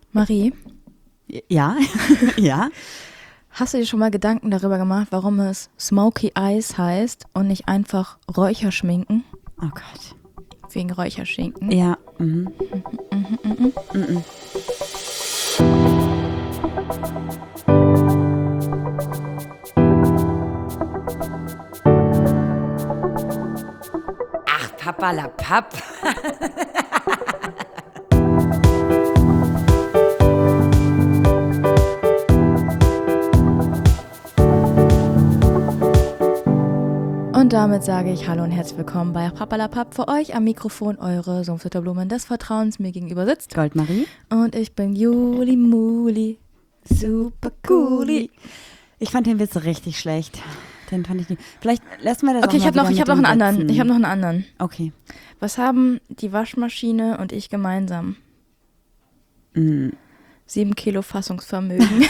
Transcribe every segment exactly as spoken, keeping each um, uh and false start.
Marie? Ja, ja. Hast du dir schon mal Gedanken darüber gemacht, warum es Smoky Eyes heißt und nicht einfach Räucherschminken? Oh Gott. Wegen Räucherschinken? Ja. Mhm. Mhm, mhm, mhm. Mhm. Ach, Papperlapapp. Und damit sage ich Hallo und herzlich willkommen bei Papperlapapp. Für euch am Mikrofon eure Sumpfzitterblumen des Vertrauens. Mir gegenüber sitzt Goldmarie. und ich bin Juli Muli. Super cooli. Ich fand den Witz richtig schlecht. Den fand ich nicht. Vielleicht lassen wir das Okay, auch ich habe mal noch, ich wieder hab noch mit einen den anderen. Witzen. Ich habe noch einen anderen. Okay. Was haben die Waschmaschine und ich gemeinsam? Mhm. Sieben Kilo Fassungsvermögen.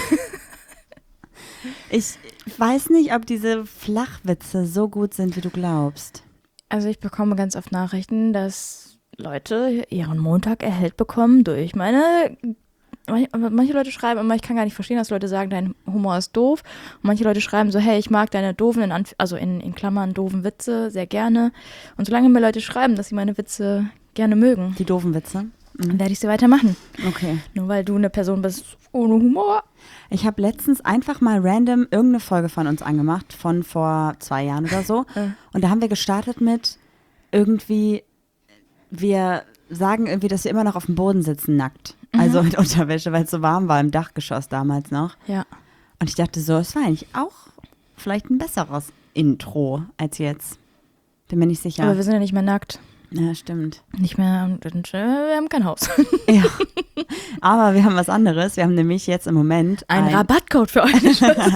Ich weiß nicht, ob diese Flachwitze so gut sind, wie du glaubst. Also ich bekomme ganz oft Nachrichten, dass Leute ihren Montag erhellt bekommen durch meine... Manche Leute schreiben immer, ich kann gar nicht verstehen, dass Leute sagen, dein Humor ist doof. Und manche Leute schreiben so, hey, ich mag deine doofen, in Anf- also in, in Klammern doofen Witze sehr gerne. Und solange mir Leute schreiben, dass sie meine Witze gerne mögen, Die doofen Witze. dann werde ich sie weitermachen. Okay. Nur weil du eine Person bist ohne Humor. Ich habe letztens einfach mal random irgendeine Folge von uns angemacht, von vor zwei Jahren oder so. Äh. Und da haben wir gestartet mit irgendwie, wir sagen irgendwie, dass wir immer noch auf dem Boden sitzen, nackt. Also mit Unterwäsche, weil es so warm war im Dachgeschoss damals noch. Ja. Und ich dachte so, es war eigentlich auch vielleicht ein besseres Intro als jetzt. Bin mir nicht sicher. Aber wir sind ja nicht mehr nackt. Ja, stimmt. Nicht mehr, und, und, äh, wir haben kein Haus. Ja. Aber wir haben was anderes. Wir haben nämlich jetzt im Moment Ein, ein Rabattcode für euch.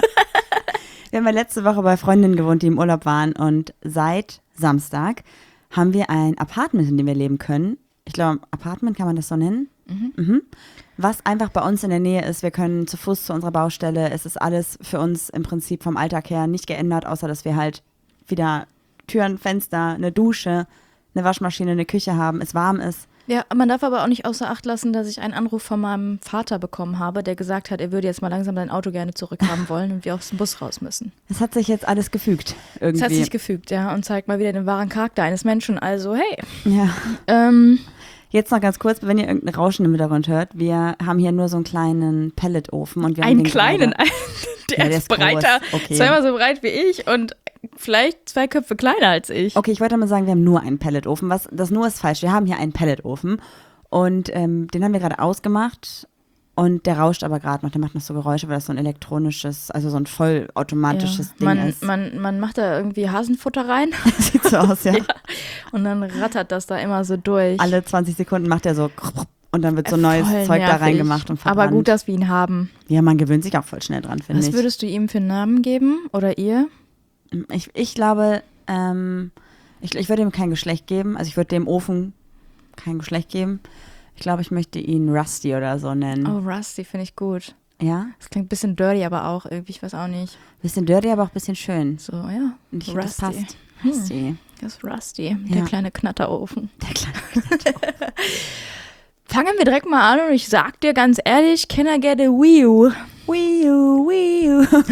Wir haben ja letzte Woche bei Freundinnen gewohnt, die im Urlaub waren. Und seit Samstag haben wir ein Apartment, in dem wir leben können. Ich glaube, Apartment kann man das so nennen. Mhm. Mhm. Was einfach bei uns in der Nähe ist. Wir können zu Fuß zu unserer Baustelle. Es ist alles für uns im Prinzip vom Alltag her nicht geändert, außer dass wir halt wieder Türen, Fenster, eine Dusche, eine Waschmaschine, eine Küche haben, es warm ist. Ja, man darf aber auch nicht außer Acht lassen, dass ich einen Anruf von meinem Vater bekommen habe, der gesagt hat, er würde jetzt mal langsam sein Auto gerne zurückhaben wollen und wir aus dem Bus raus müssen. Es hat sich jetzt alles gefügt irgendwie. Das hat sich gefügt, ja, und zeigt mal wieder den wahren Charakter eines Menschen. Also, hey. Ja. Ähm, Jetzt noch ganz kurz, wenn ihr irgendein Rauschen im Hintergrund hört. Wir haben hier nur so einen kleinen Pelletofen. Und wir haben einen den kleinen, gerade- der, Ja, der ist ist groß. breiter, Okay. zweimal so breit wie ich und vielleicht zwei Köpfe kleiner als ich. Okay, ich wollte mal sagen, wir haben nur einen Pelletofen. Was, das nur ist falsch. Wir haben hier einen Pelletofen und ähm, den haben wir gerade ausgemacht und der rauscht aber gerade noch. Der macht noch so Geräusche, weil das so ein elektronisches, also so ein vollautomatisches Ja, Ding man, ist. man, man macht da irgendwie Hasenfutter rein Sieht so aus, ja. Ja. und dann rattert das da immer so durch. Alle zwanzig Sekunden macht er so und dann wird so neues Voll Zeug da nervig. reingemacht und verbrannt. Aber gut, dass wir ihn haben. Ja, man gewöhnt sich auch voll schnell dran, finde Was ich. würdest du ihm für einen Namen geben oder ihr? Ich, ich glaube, ähm, ich, ich würde ihm kein Geschlecht geben. Also ich würde dem Ofen kein Geschlecht geben. Ich glaube, ich möchte ihn Rusty oder so nennen. Oh, Rusty finde ich gut. Ja? Das klingt ein bisschen dirty, aber auch irgendwie, ich weiß auch nicht. Bisschen dirty, aber auch ein bisschen schön. So, ja. Und ich finde, das Rusty. passt. Rusty. Das ist Rusty, der Ja. kleine Knatterofen. Der kleine. Fangen wir direkt mal an und ich sag dir ganz ehrlich, can I get a Wii U? Wii U, Wii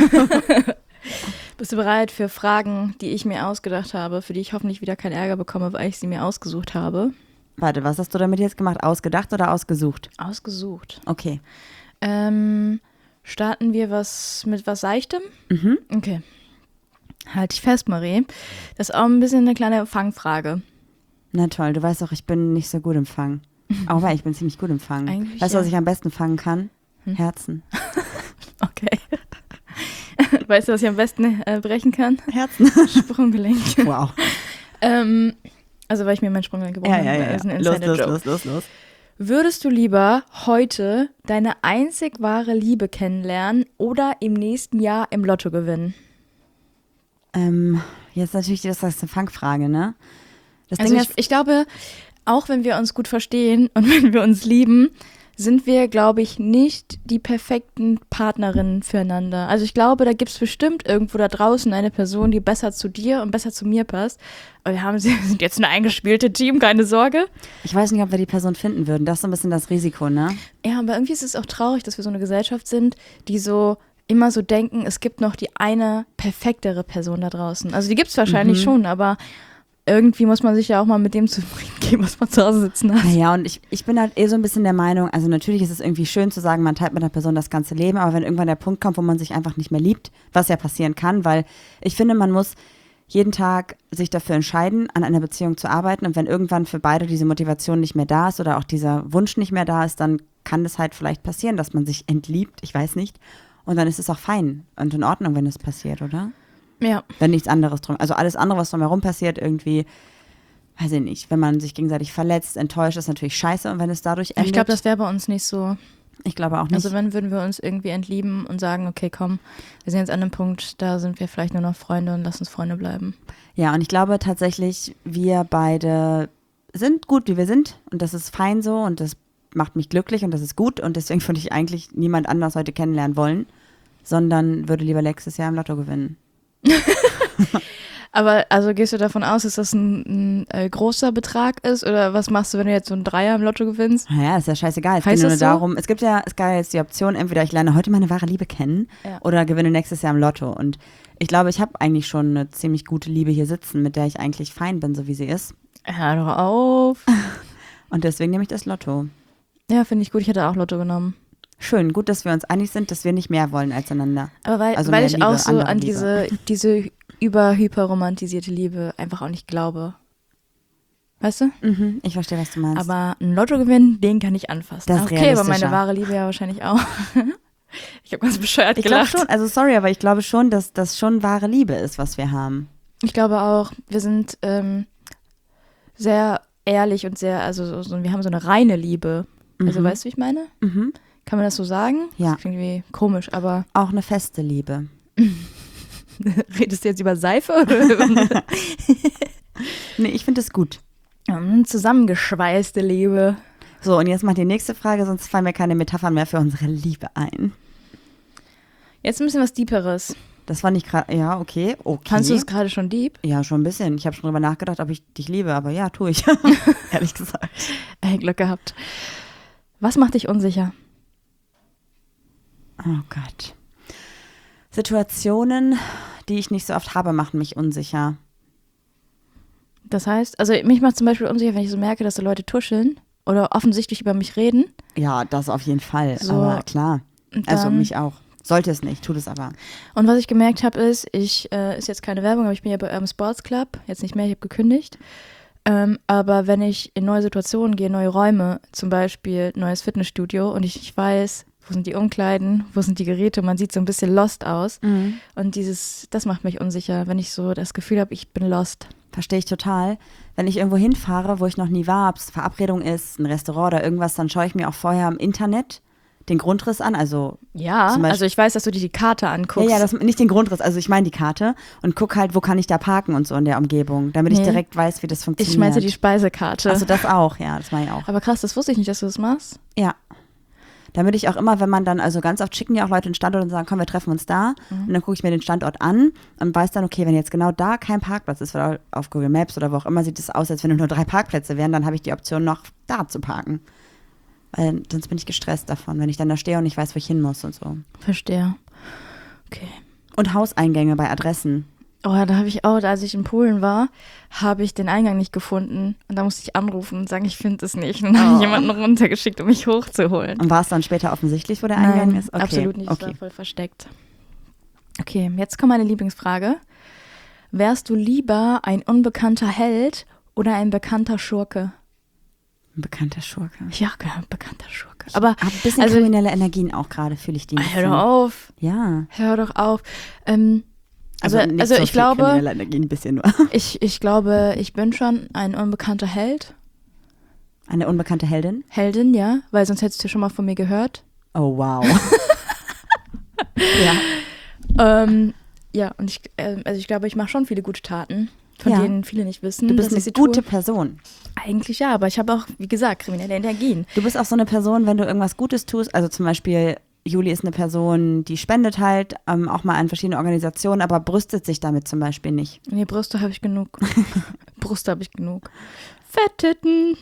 U. Bist du bereit für Fragen, die ich mir ausgedacht habe, für die ich hoffentlich wieder keinen Ärger bekomme, weil ich sie mir ausgesucht habe? Warte, was hast du damit jetzt gemacht? Ausgedacht oder ausgesucht? Ausgesucht. Okay. Ähm, starten wir was mit was Seichtem? Mhm. Okay. Halt dich fest, Marie. Das ist auch ein bisschen eine kleine Fangfrage. Na toll, du weißt doch, ich bin nicht so gut im Fangen. Aber ich bin ziemlich gut im Fangen. Eigentlich Weißt du, was ja. ich am besten fangen kann? Hm? Herzen. Okay. Weißt du, was ich am besten äh, brechen kann? Herzen. Sprunggelenk. Wow. ähm, also, weil ich mir mein Sprunggelenk gebrochen Ja, ja, habe. ja. Das ist ja. ein Los, Insider los, Joke. los, los, los. Würdest du lieber heute deine einzig wahre Liebe kennenlernen oder im nächsten Jahr im Lotto gewinnen? Ähm, jetzt natürlich, das ist eine Fangfrage, ne? Das Also Ding ich, ist, ich glaube, auch wenn wir uns gut verstehen und wenn wir uns lieben, sind wir, glaube ich, nicht die perfekten Partnerinnen füreinander. Also ich glaube, da gibt es bestimmt irgendwo da draußen eine Person, die besser zu dir und besser zu mir passt. Aber wir, haben, wir sind jetzt ein eingespielte Team, keine Sorge. Ich weiß nicht, ob wir die Person finden würden. Das ist so ein bisschen das Risiko, ne? Ja, aber irgendwie ist es auch traurig, dass wir so eine Gesellschaft sind, die so immer so denken, es gibt noch die eine perfektere Person da draußen. Also die gibt es wahrscheinlich Mhm. schon, aber irgendwie muss man sich ja auch mal mit dem zufrieden geben, was man zu Hause sitzen hat. Naja, und ich, ich bin halt eh so ein bisschen der Meinung, also natürlich ist es irgendwie schön zu sagen, man teilt mit einer Person das ganze Leben, aber wenn irgendwann der Punkt kommt, wo man sich einfach nicht mehr liebt, was ja passieren kann, weil ich finde, man muss jeden Tag sich dafür entscheiden, an einer Beziehung zu arbeiten, und wenn irgendwann für beide diese Motivation nicht mehr da ist oder auch dieser Wunsch nicht mehr da ist, dann kann es halt vielleicht passieren, dass man sich entliebt, ich weiß nicht, und dann ist es auch fein und in Ordnung, wenn es passiert, oder? Ja. Wenn nichts anderes drum, also alles andere, was drumherum passiert, irgendwie, weiß ich nicht, wenn man sich gegenseitig verletzt, enttäuscht, ist natürlich scheiße, und wenn es dadurch endet, Ich glaube, das wäre bei uns nicht so. ich glaube auch nicht. Also wenn, würden wir uns irgendwie entlieben und sagen, okay, komm, wir sind jetzt an einem Punkt, da sind wir vielleicht nur noch Freunde und lass uns Freunde bleiben. Ja, und ich glaube tatsächlich, wir beide sind gut, wie wir sind, und das ist fein so, und das macht mich glücklich, und das ist gut, und deswegen würde ich eigentlich niemand anders heute kennenlernen wollen, sondern würde lieber nächstes Jahr im Lotto gewinnen. Aber also gehst du davon aus, dass das ein, ein äh, großer Betrag ist, oder was machst du, wenn du jetzt so einen Dreier im Lotto gewinnst? Naja, ist ja scheißegal. Es Heißt geht nur das so? darum, es gibt ja, es gab jetzt die Option, entweder ich lerne heute meine wahre Liebe kennen, Ja. oder gewinne nächstes Jahr im Lotto. Und ich glaube, ich habe eigentlich schon eine ziemlich gute Liebe hier sitzen, mit der ich eigentlich fein bin, so wie sie ist. Hör doch auf. Und deswegen nehme ich das Lotto. Ja, finde ich gut. Ich hätte auch Lotto genommen. Schön, gut, dass wir uns einig sind, dass wir nicht mehr wollen als einander. Aber weil, Also weil mehr ich Liebe, auch so andere an Liebe. diese, diese überhyperromantisierte Liebe einfach auch nicht glaube. Weißt du? Mhm, ich verstehe, was du meinst. Aber ein Lottogewinn, den kann ich anfassen. Das ist okay, aber meine realistischer. wahre Liebe ja wahrscheinlich auch. Ich habe ganz bescheuert ich glaube gelacht. schon, also sorry, aber ich glaube schon, dass das schon wahre Liebe ist, was wir haben. Ich glaube auch, wir sind ähm, sehr ehrlich und sehr, also so, so, wir haben so eine reine Liebe. Also Mhm. weißt du, wie ich meine? Mhm. Kann man das so sagen? Ja. Das klingt irgendwie komisch, aber Auch eine feste Liebe. redest du jetzt über Seife oder Nee, ich finde es gut. über zusammengeschweißte Liebe? So, und jetzt mal die nächste Frage, sonst fallen mir keine Metaphern mehr für unsere Liebe ein. Jetzt ein bisschen was Deeperes. Das war nicht gerade, ja, okay, okay. Fandst du es gerade schon deep? Ja, schon ein bisschen. Ich habe schon drüber nachgedacht, ob ich dich liebe, aber ja, tue ich. Ehrlich gesagt. Ey, Glück gehabt. Was macht dich unsicher? Oh Gott. Situationen, die ich nicht so oft habe, machen mich unsicher. Das heißt, also mich macht zum Beispiel unsicher, wenn ich so merke, dass so Leute tuscheln oder offensichtlich über mich reden. Ja, das auf jeden Fall. So, aber klar. Und Also dann- mich auch. Sollte es nicht, tut es aber. Und was ich gemerkt habe, ist, ich, äh, ist jetzt keine Werbung, aber ich bin ja bei Urban Sports Club, jetzt nicht mehr, ich habe gekündigt. Ähm, aber wenn ich in neue Situationen gehe, neue Räume, zum Beispiel neues Fitnessstudio, und ich nicht weiß, wo sind die Umkleiden, wo sind die Geräte, man sieht so ein bisschen lost aus. Und dieses, das macht mich unsicher, wenn ich so das Gefühl habe, ich bin lost. Verstehe ich total. Wenn ich irgendwo hinfahre, wo ich noch nie war, ob es Verabredung ist, ein Restaurant oder irgendwas, dann schaue ich mir auch vorher im Internet den Grundriss an. Also Ja, Zum Beispiel- also ich weiß, dass du dir die Karte anguckst. Ja, ja, das, nicht den Grundriss, also ich meine die Karte und guck halt, wo kann ich da parken und so in der Umgebung, damit ich Nee. direkt weiß, wie das funktioniert. ich meinte die Speisekarte. Also das auch, ja, das mache ich auch. Aber krass, das wusste ich nicht, dass du das machst. Ja. Damit ich auch immer, wenn man dann, also ganz oft schicken ja auch Leute den Standort und sagen, komm, wir treffen uns da. Mhm. Und dann gucke ich mir den Standort an und weiß dann, okay, wenn jetzt genau da kein Parkplatz ist, oder auf Google Maps oder wo auch immer, sieht es aus, als wenn nur drei Parkplätze wären, dann habe ich die Option, noch da zu parken. Weil sonst bin ich gestresst davon, wenn ich dann da stehe und nicht weiß, wo ich hin muss und so. Verstehe. Okay. Und Hauseingänge bei Adressen. Oh, da habe ich auch, als ich in Polen war, habe ich den Eingang nicht gefunden. Und da musste ich anrufen und sagen, ich finde es nicht. Und dann habe Oh. ich jemanden runtergeschickt, um mich hochzuholen. Und war es dann später offensichtlich, wo der Eingang Nein, ist? Okay. absolut nicht. Es Okay. war voll versteckt. Okay, jetzt kommt meine Lieblingsfrage. Wärst du lieber ein unbekannter Held oder ein bekannter Schurke? Ein bekannter Schurke. Ja, genau, ein bekannter Schurke. Aber Hab ein bisschen also- kriminelle Energien auch gerade, fühle ich die ein hör bisschen. doch auf, Ja. hör doch auf. Ähm, also nicht also so ich viel glaube, kriminelle Energien, ein bisschen nur. ich, ich glaube, ich bin schon ein unbekannter Held. Eine unbekannte Heldin? Heldin, ja, weil sonst hättest du schon mal von mir gehört. Oh, wow. ja. Ähm, ja, und ich, äh, also ich glaube, ich mache schon viele gute Taten von Ja. denen viele nicht wissen. Du bist dass eine ich sie gute tue. Person. Eigentlich ja, aber ich habe auch, wie gesagt, kriminelle Energien. Du bist auch so eine Person, wenn du irgendwas Gutes tust, also zum Beispiel Juli ist eine Person, die spendet halt ähm, auch mal an verschiedene Organisationen, aber brüstet sich damit zum Beispiel nicht. Nee, Brüste habe ich genug. Brüste habe ich genug. Fetttitten.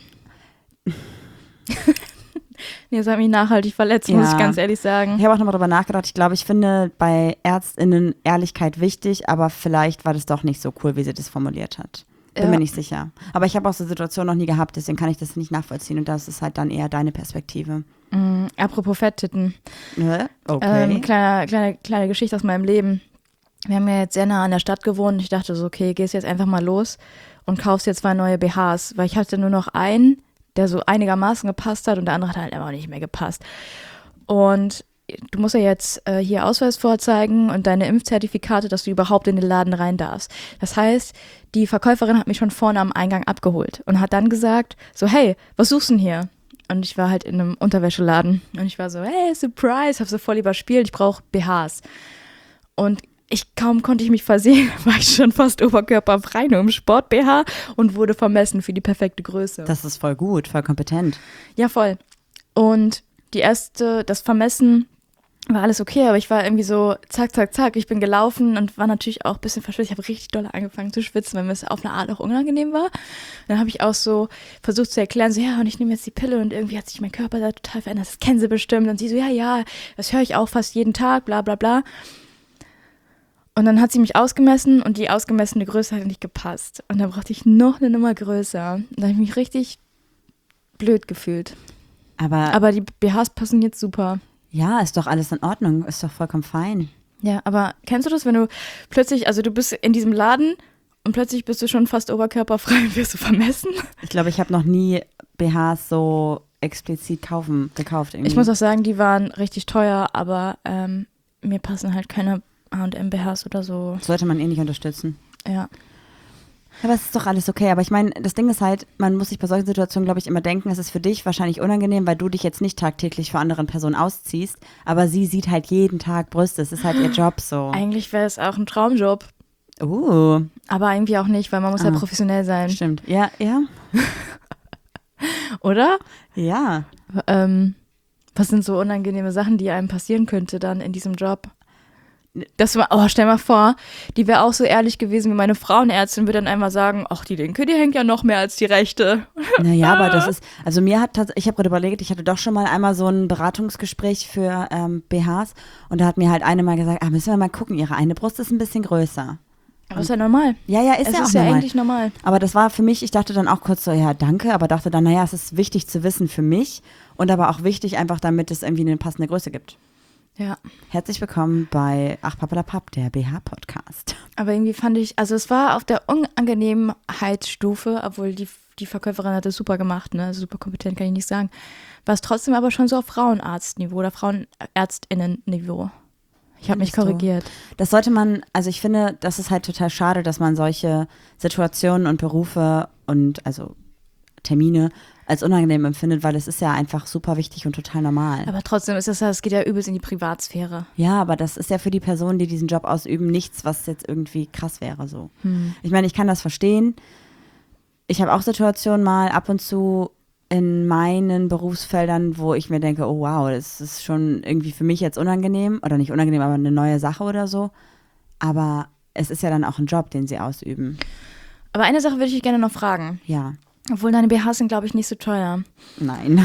Nee, das hat mich nachhaltig verletzt, Ja. muss ich ganz ehrlich sagen. Ich habe auch nochmal drüber nachgedacht. Ich glaube, ich finde bei ÄrztInnen Ehrlichkeit wichtig, aber vielleicht war das doch nicht so cool, wie sie das formuliert hat. Bin Ja. mir nicht sicher. Aber ich habe auch so Situationen noch nie gehabt, deswegen kann ich das nicht nachvollziehen und das ist halt dann eher deine Perspektive. Mm, apropos Fetttitten. Ne? Okay. Ähm, kleine, kleine, kleine Geschichte aus meinem Leben. Wir haben ja jetzt sehr nah an der Stadt gewohnt und ich dachte so, okay, gehst jetzt einfach mal los und kaufst jetzt zwei neue B Hs, weil ich hatte nur noch einen, der so einigermaßen gepasst hat und der andere hat halt einfach nicht mehr gepasst. Und du musst ja jetzt äh, hier Ausweis vorzeigen und deine Impfzertifikate, dass du überhaupt in den Laden rein darfst. Das heißt, die Verkäuferin hat mich schon vorne am Eingang abgeholt und hat dann gesagt, so hey, was suchst du denn hier? Und ich war halt in einem Unterwäscheladen und ich war so, hey, Surprise, hab so voll überspielt, ich brauche B Hs. Und ich kaum konnte ich mich versehen, war ich schon fast oberkörperfrei, nur im Sport-B H und wurde vermessen für die perfekte Größe. Das ist voll gut, voll kompetent. Ja, voll. Und die erste, das Vermessen war alles okay, aber ich war irgendwie so zack, zack, zack. Ich bin gelaufen und war natürlich auch ein bisschen verschwitzt. Ich habe richtig doll angefangen zu schwitzen, weil mir es auf eine Art auch unangenehm war. Dann habe ich auch so versucht zu erklären, so ja, und ich nehme jetzt die Pille und irgendwie hat sich mein Körper da total verändert. Das kennen sie bestimmt. Und sie so, ja, ja, das höre ich auch fast jeden Tag, bla, bla, bla. Und dann hat sie mich ausgemessen und die ausgemessene Größe hat nicht gepasst. Und da brauchte ich noch eine Nummer größer. Und da habe ich mich richtig blöd gefühlt. Aber, Aber die B Hs passen jetzt super. ja, ist doch alles in Ordnung, ist doch vollkommen fein. Ja, aber kennst du das, wenn du plötzlich, also du bist in diesem Laden und plötzlich bist du schon fast oberkörperfrei und wirst du vermessen? Ich glaube, ich habe noch nie B Hs so explizit kaufen, gekauft. Irgendwie. Ich muss auch sagen, die waren richtig teuer, aber ähm, mir passen halt keine H und M B Hs oder so. Sollte man eh nicht unterstützen. Ja. Aber es ist doch alles okay. Aber ich meine, das Ding ist halt, man muss sich bei solchen Situationen, glaube ich, immer denken, es ist für dich wahrscheinlich unangenehm, weil du dich jetzt nicht tagtäglich vor anderen Personen ausziehst. Aber sie sieht halt jeden Tag Brüste. Es ist halt ihr Job so. Eigentlich wäre es auch ein Traumjob, Uh, aber irgendwie auch nicht, weil man muss Ah. ja professionell sein, stimmt. Ja, ja, oder? ja. Ähm, was sind so unangenehme Sachen, die einem passieren könnte dann in diesem Job? Das war, oh, stell mal vor, die wäre auch so ehrlich gewesen wie meine Frauenärztin, würde dann einmal sagen, ach, die linke, die hängt ja noch mehr als die rechte. Naja, aber das ist, also mir hat tatsächlich, ich habe gerade überlegt, ich hatte doch schon mal einmal so ein Beratungsgespräch für ähm, B Hs und da hat mir halt eine mal gesagt, ah, müssen wir mal gucken, ihre eine Brust ist ein bisschen größer. Aber ist ja normal. Ja, ja, ist es ja auch ist ja normal. eigentlich normal. Aber das war für mich, ich dachte dann auch kurz so, ja, danke, aber dachte dann, naja, es ist wichtig zu wissen für mich und aber auch wichtig einfach, damit es irgendwie eine passende Größe gibt. Ja. Herzlich willkommen bei Ach Pappalapapp, der B H-Podcast. Aber irgendwie fand ich, also es war auf der Unangenehmheitsstufe, obwohl die, die Verkäuferin hat das super gemacht, ne, super kompetent, kann ich nicht sagen, war es trotzdem aber schon so auf Frauenarztniveau oder Frauenärztinnen-Niveau. Ich habe mich Findest du? korrigiert. Das sollte man, also ich finde, das ist halt total schade, dass man solche Situationen und Berufe und also Termine als unangenehm empfindet, weil es ist ja einfach super wichtig und total normal. Aber trotzdem ist das ja, es geht ja übelst in die Privatsphäre. Ja, aber das ist ja für die Personen, die diesen Job ausüben, nichts, was jetzt irgendwie krass wäre so. Hm. Ich meine, ich kann das verstehen. Ich habe auch Situationen mal ab und zu in meinen Berufsfeldern, wo ich mir denke, oh wow, das ist schon irgendwie für mich jetzt unangenehm oder nicht unangenehm, aber eine neue Sache oder so. Aber es ist ja dann auch ein Job, den sie ausüben. Aber eine Sache würde ich dich gerne noch fragen. Ja, Obwohl deine B Hs sind, glaube ich, nicht so teuer. nein.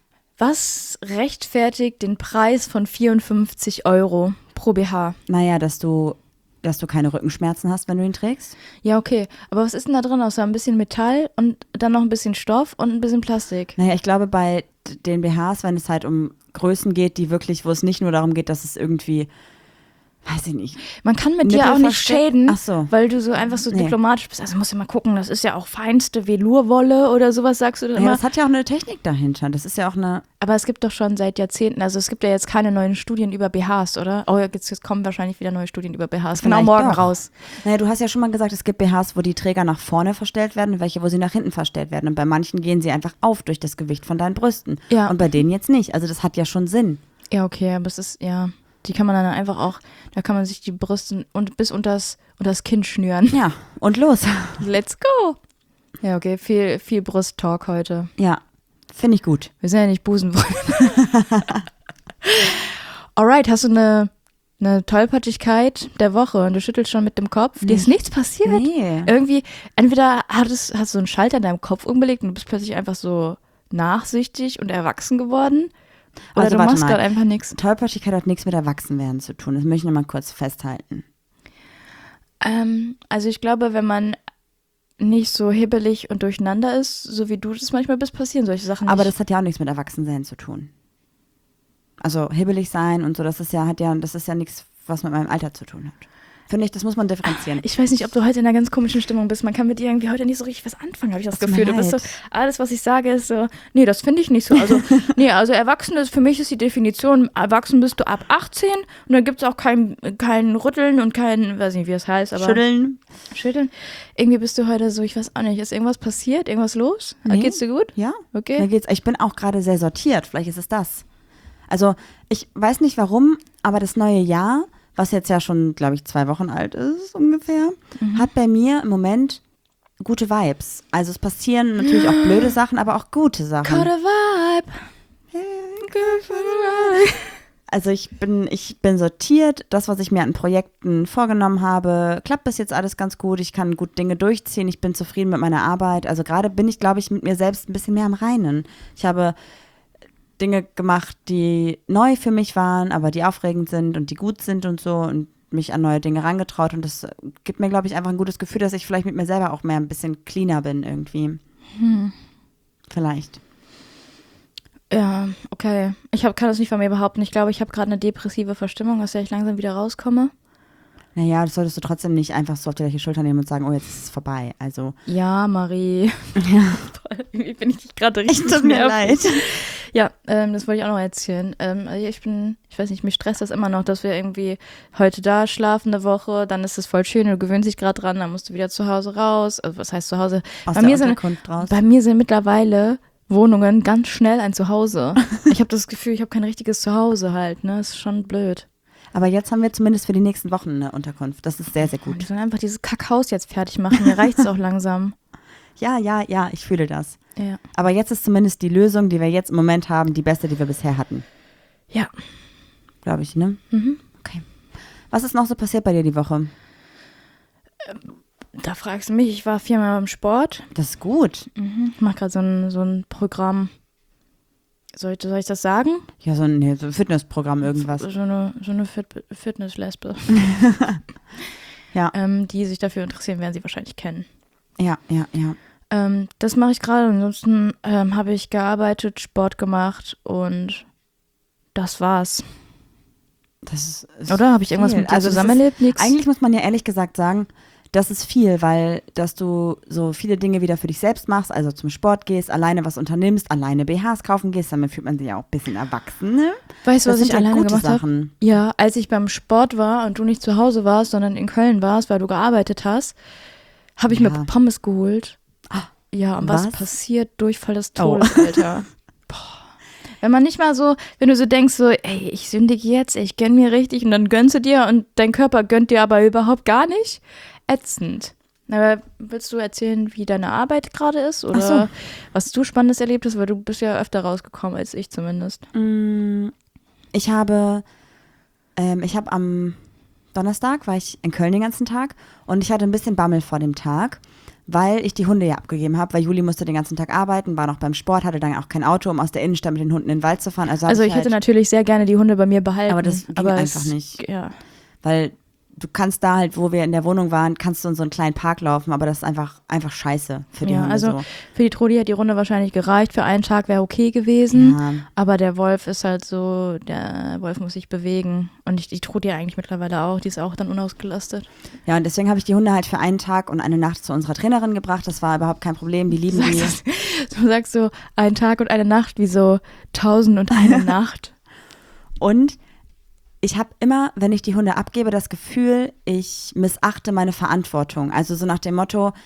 Was rechtfertigt den Preis von vierundfünfzig Euro pro B H? Naja, dass du, dass du keine Rückenschmerzen hast, wenn du ihn trägst. Ja, okay. Aber was ist denn da drin außer ein bisschen Metall und dann noch ein bisschen Stoff und ein bisschen Plastik? Naja, ich glaube, bei den B Hs, wenn es halt um Größen geht, die wirklich, wo es nicht nur darum geht, dass es irgendwie, weiß ich nicht. Man kann mit Nippel dir auch nicht versteckt? schäden, Ach so. weil du so einfach so Nee. diplomatisch bist. Also musst du mal gucken, das ist ja auch feinste Velourwolle oder sowas, sagst du dann Ja, immer. das hat ja auch eine Technik dahinter. Das ist ja auch eine. Aber es gibt doch schon seit Jahrzehnten, also es gibt ja jetzt keine neuen Studien über B Hs, oder? Oh, jetzt, jetzt kommen wahrscheinlich wieder neue Studien über B Hs. Genau Vielleicht morgen doch. raus. Naja, du hast ja schon mal gesagt, es gibt B Hs, wo die Träger nach vorne verstellt werden und welche, wo sie nach hinten verstellt werden. Und bei manchen gehen sie einfach auf durch das Gewicht von deinen Brüsten. Ja. Und bei denen jetzt nicht. Also das hat ja schon Sinn. Ja, okay, aber es ist, ja. Die kann man dann einfach auch, da kann man sich die Brüste und bis unters, unters Kinn schnüren. Ja, und los. Let's go. Ja, okay, viel, viel Brusttalk heute. Ja, finde ich gut. Wir sind ja nicht Busenfreunde. Alright, hast du eine, eine Tollpatschigkeit der Woche und du schüttelst schon mit dem Kopf? Dir ist nichts passiert? Nee. Irgendwie, entweder hattest, hast du einen Schalter in deinem Kopf umgelegt und du bist plötzlich einfach so nachsichtig und erwachsen geworden. Oder Also du warte machst mal. gerade einfach nichts. Tollpatschigkeit hat nichts mit Erwachsenwerden zu tun. Das möchte ich nochmal kurz festhalten. Ähm, also ich glaube, wenn man nicht so hibbelig und durcheinander ist, so wie du das manchmal bist, passieren solche Sachen nicht. Aber das hat ja auch nichts mit Erwachsensein zu tun. Also hibbelig sein und so, das ist ja, hat ja, das ist ja nichts, was mit meinem Alter zu tun hat. Finde ich, das muss man differenzieren. Ich weiß nicht, ob du heute in einer ganz komischen Stimmung bist. Man kann mit dir irgendwie heute nicht so richtig was anfangen, habe ich das Tut mir Gefühl. Du bist so, leid. alles, was ich sage, ist so, nee, das finde ich nicht so. Also, nee, also erwachsen ist, für mich ist die Definition, erwachsen bist du ab achtzehn und dann gibt es auch kein, kein Rütteln und kein, weiß nicht, wie es heißt, aber Schütteln. Schütteln. Irgendwie bist du heute so, ich weiß auch nicht, ist irgendwas passiert? Irgendwas los? Nee. Geht's dir gut? Ja, Okay. mir geht's. Ich bin auch gerade sehr sortiert. Vielleicht ist es das. Also ich weiß nicht warum, aber das neue Jahr, was jetzt ja schon, glaube ich, zwei Wochen alt ist ungefähr, Mhm. hat bei mir im Moment gute Vibes. Also es passieren natürlich auch blöde Sachen, aber auch gute Sachen. Got a vibe. Good for the ride. Also ich bin, ich bin sortiert. Das, was ich mir an Projekten vorgenommen habe, klappt bis jetzt alles ganz gut. Ich kann gut Dinge durchziehen. Ich bin zufrieden mit meiner Arbeit. Also gerade bin ich, glaube ich, mit mir selbst ein bisschen mehr am Reinen. Ich habe Dinge gemacht, die neu für mich waren, aber die aufregend sind und die gut sind und so und mich an neue Dinge rangetraut. Und das gibt mir, glaube ich, einfach ein gutes Gefühl, dass ich vielleicht mit mir selber auch mehr ein bisschen cleaner bin irgendwie. Hm. Vielleicht. Ja, okay. Ich hab, kann das nicht von mir behaupten. Ich glaube, ich habe gerade eine depressive Verstimmung, aus der ich langsam wieder rauskomme. Naja, das solltest du trotzdem nicht einfach so auf die gleiche Schulter nehmen und sagen, oh, jetzt ist es vorbei. Also, Ja, Marie. ja, Toll, irgendwie bin ich gerade richtig echt tut mir nervig. leid. Ja, ähm, das wollte ich auch noch erzählen. Ähm, also ich bin, ich weiß nicht, mich stresst das immer noch, dass wir irgendwie heute da schlafen eine Woche, dann ist es voll schön, du gewöhnst dich gerade dran, dann musst du wieder zu Hause raus. Also was heißt zu Hause? Aus Bei der mir sind, Unterkunft raus. bei mir sind mittlerweile Wohnungen ganz schnell ein Zuhause. Ich habe das Gefühl, ich habe kein richtiges Zuhause halt, ne? Das ist schon blöd. Aber jetzt haben wir zumindest für die nächsten Wochen eine Unterkunft. Das ist sehr, sehr Wir gut. sollen einfach dieses Kackhaus jetzt fertig machen. Mir reicht es auch langsam. Ja, ja, ja, ich fühle das. Ja. Aber jetzt ist zumindest die Lösung, die wir jetzt im Moment haben, die beste, die wir bisher hatten. Ja. Glaube ich, ne? Mhm. Okay. Was ist noch so passiert bei dir die Woche? Da fragst du mich, ich war viermal beim Sport. Das ist gut. Mhm. Ich mache gerade so ein, so ein Programm. Soll ich, soll ich das sagen? Ja, so ein, nee, so ein Fitnessprogramm, irgendwas. So eine, so eine Fit Fitnesslesbe. Ja. ähm, die sich dafür interessieren, werden sie wahrscheinlich kennen. Ja, ja, ja. Ähm, das mache ich gerade. Ansonsten ähm, habe ich gearbeitet, Sport gemacht und das war's. Das ist, ist Oder? Habe ich irgendwas viel. mit dir Also das zusammen ist- erlebt? Nix? Eigentlich muss man ja ehrlich gesagt sagen, das ist viel, weil dass du so viele Dinge wieder für dich selbst machst, also zum Sport gehst, alleine was unternimmst, alleine B Hs kaufen gehst, damit fühlt man sich ja auch ein bisschen erwachsen, ne? Weißt du, was das ich sind ja alleine gute gemacht habe? Sachen. Ja, als ich beim Sport war und du nicht zu Hause warst, sondern in Köln warst, weil du gearbeitet hast, habe ich Ja. mir Pommes geholt. Ja, und was, Was? passiert? Durchfall des Oh. Todes, Alter. Boah. Wenn man nicht mal so, wenn du so denkst, so, ey, ich sündige jetzt, ey, ich gönn mir richtig und dann gönnst du dir und dein Körper gönnt dir aber überhaupt gar nicht. Ätzend. Aber willst du erzählen, wie deine Arbeit gerade ist oder Ach so. was du Spannendes erlebt hast, weil du bist ja öfter rausgekommen als ich zumindest. Mm, Ich habe, ähm, ich habe am Donnerstag war ich in Köln den ganzen Tag und ich hatte ein bisschen Bammel vor dem Tag, weil ich die Hunde ja abgegeben habe, weil Juli musste den ganzen Tag arbeiten, war noch beim Sport, hatte dann auch kein Auto, um aus der Innenstadt mit den Hunden in den Wald zu fahren. Also, hab Also ich halt, hätte natürlich sehr gerne die Hunde bei mir behalten. Aber das ging aber einfach es, nicht. Ja. weil du kannst da halt, wo wir in der Wohnung waren, kannst du in so einen kleinen Park laufen, aber das ist einfach, einfach scheiße für die Ja, Hunde also so. für die Trudi hat die Runde wahrscheinlich gereicht. Für einen Tag wäre okay gewesen. Ja. Aber der Wolf ist halt so, der Wolf muss sich bewegen. Und ich, die Trudi eigentlich mittlerweile auch. Die ist auch dann unausgelastet. Ja, und deswegen habe ich die Hunde halt für einen Tag und eine Nacht zu unserer Trainerin gebracht. Das war überhaupt kein Problem. Die lieben die. Du sagst so, ein Tag und eine Nacht, wie so tausend und eine Nacht. Und ich habe immer, wenn ich die Hunde abgebe, das Gefühl, ich missachte meine Verantwortung. Also so nach dem Motto,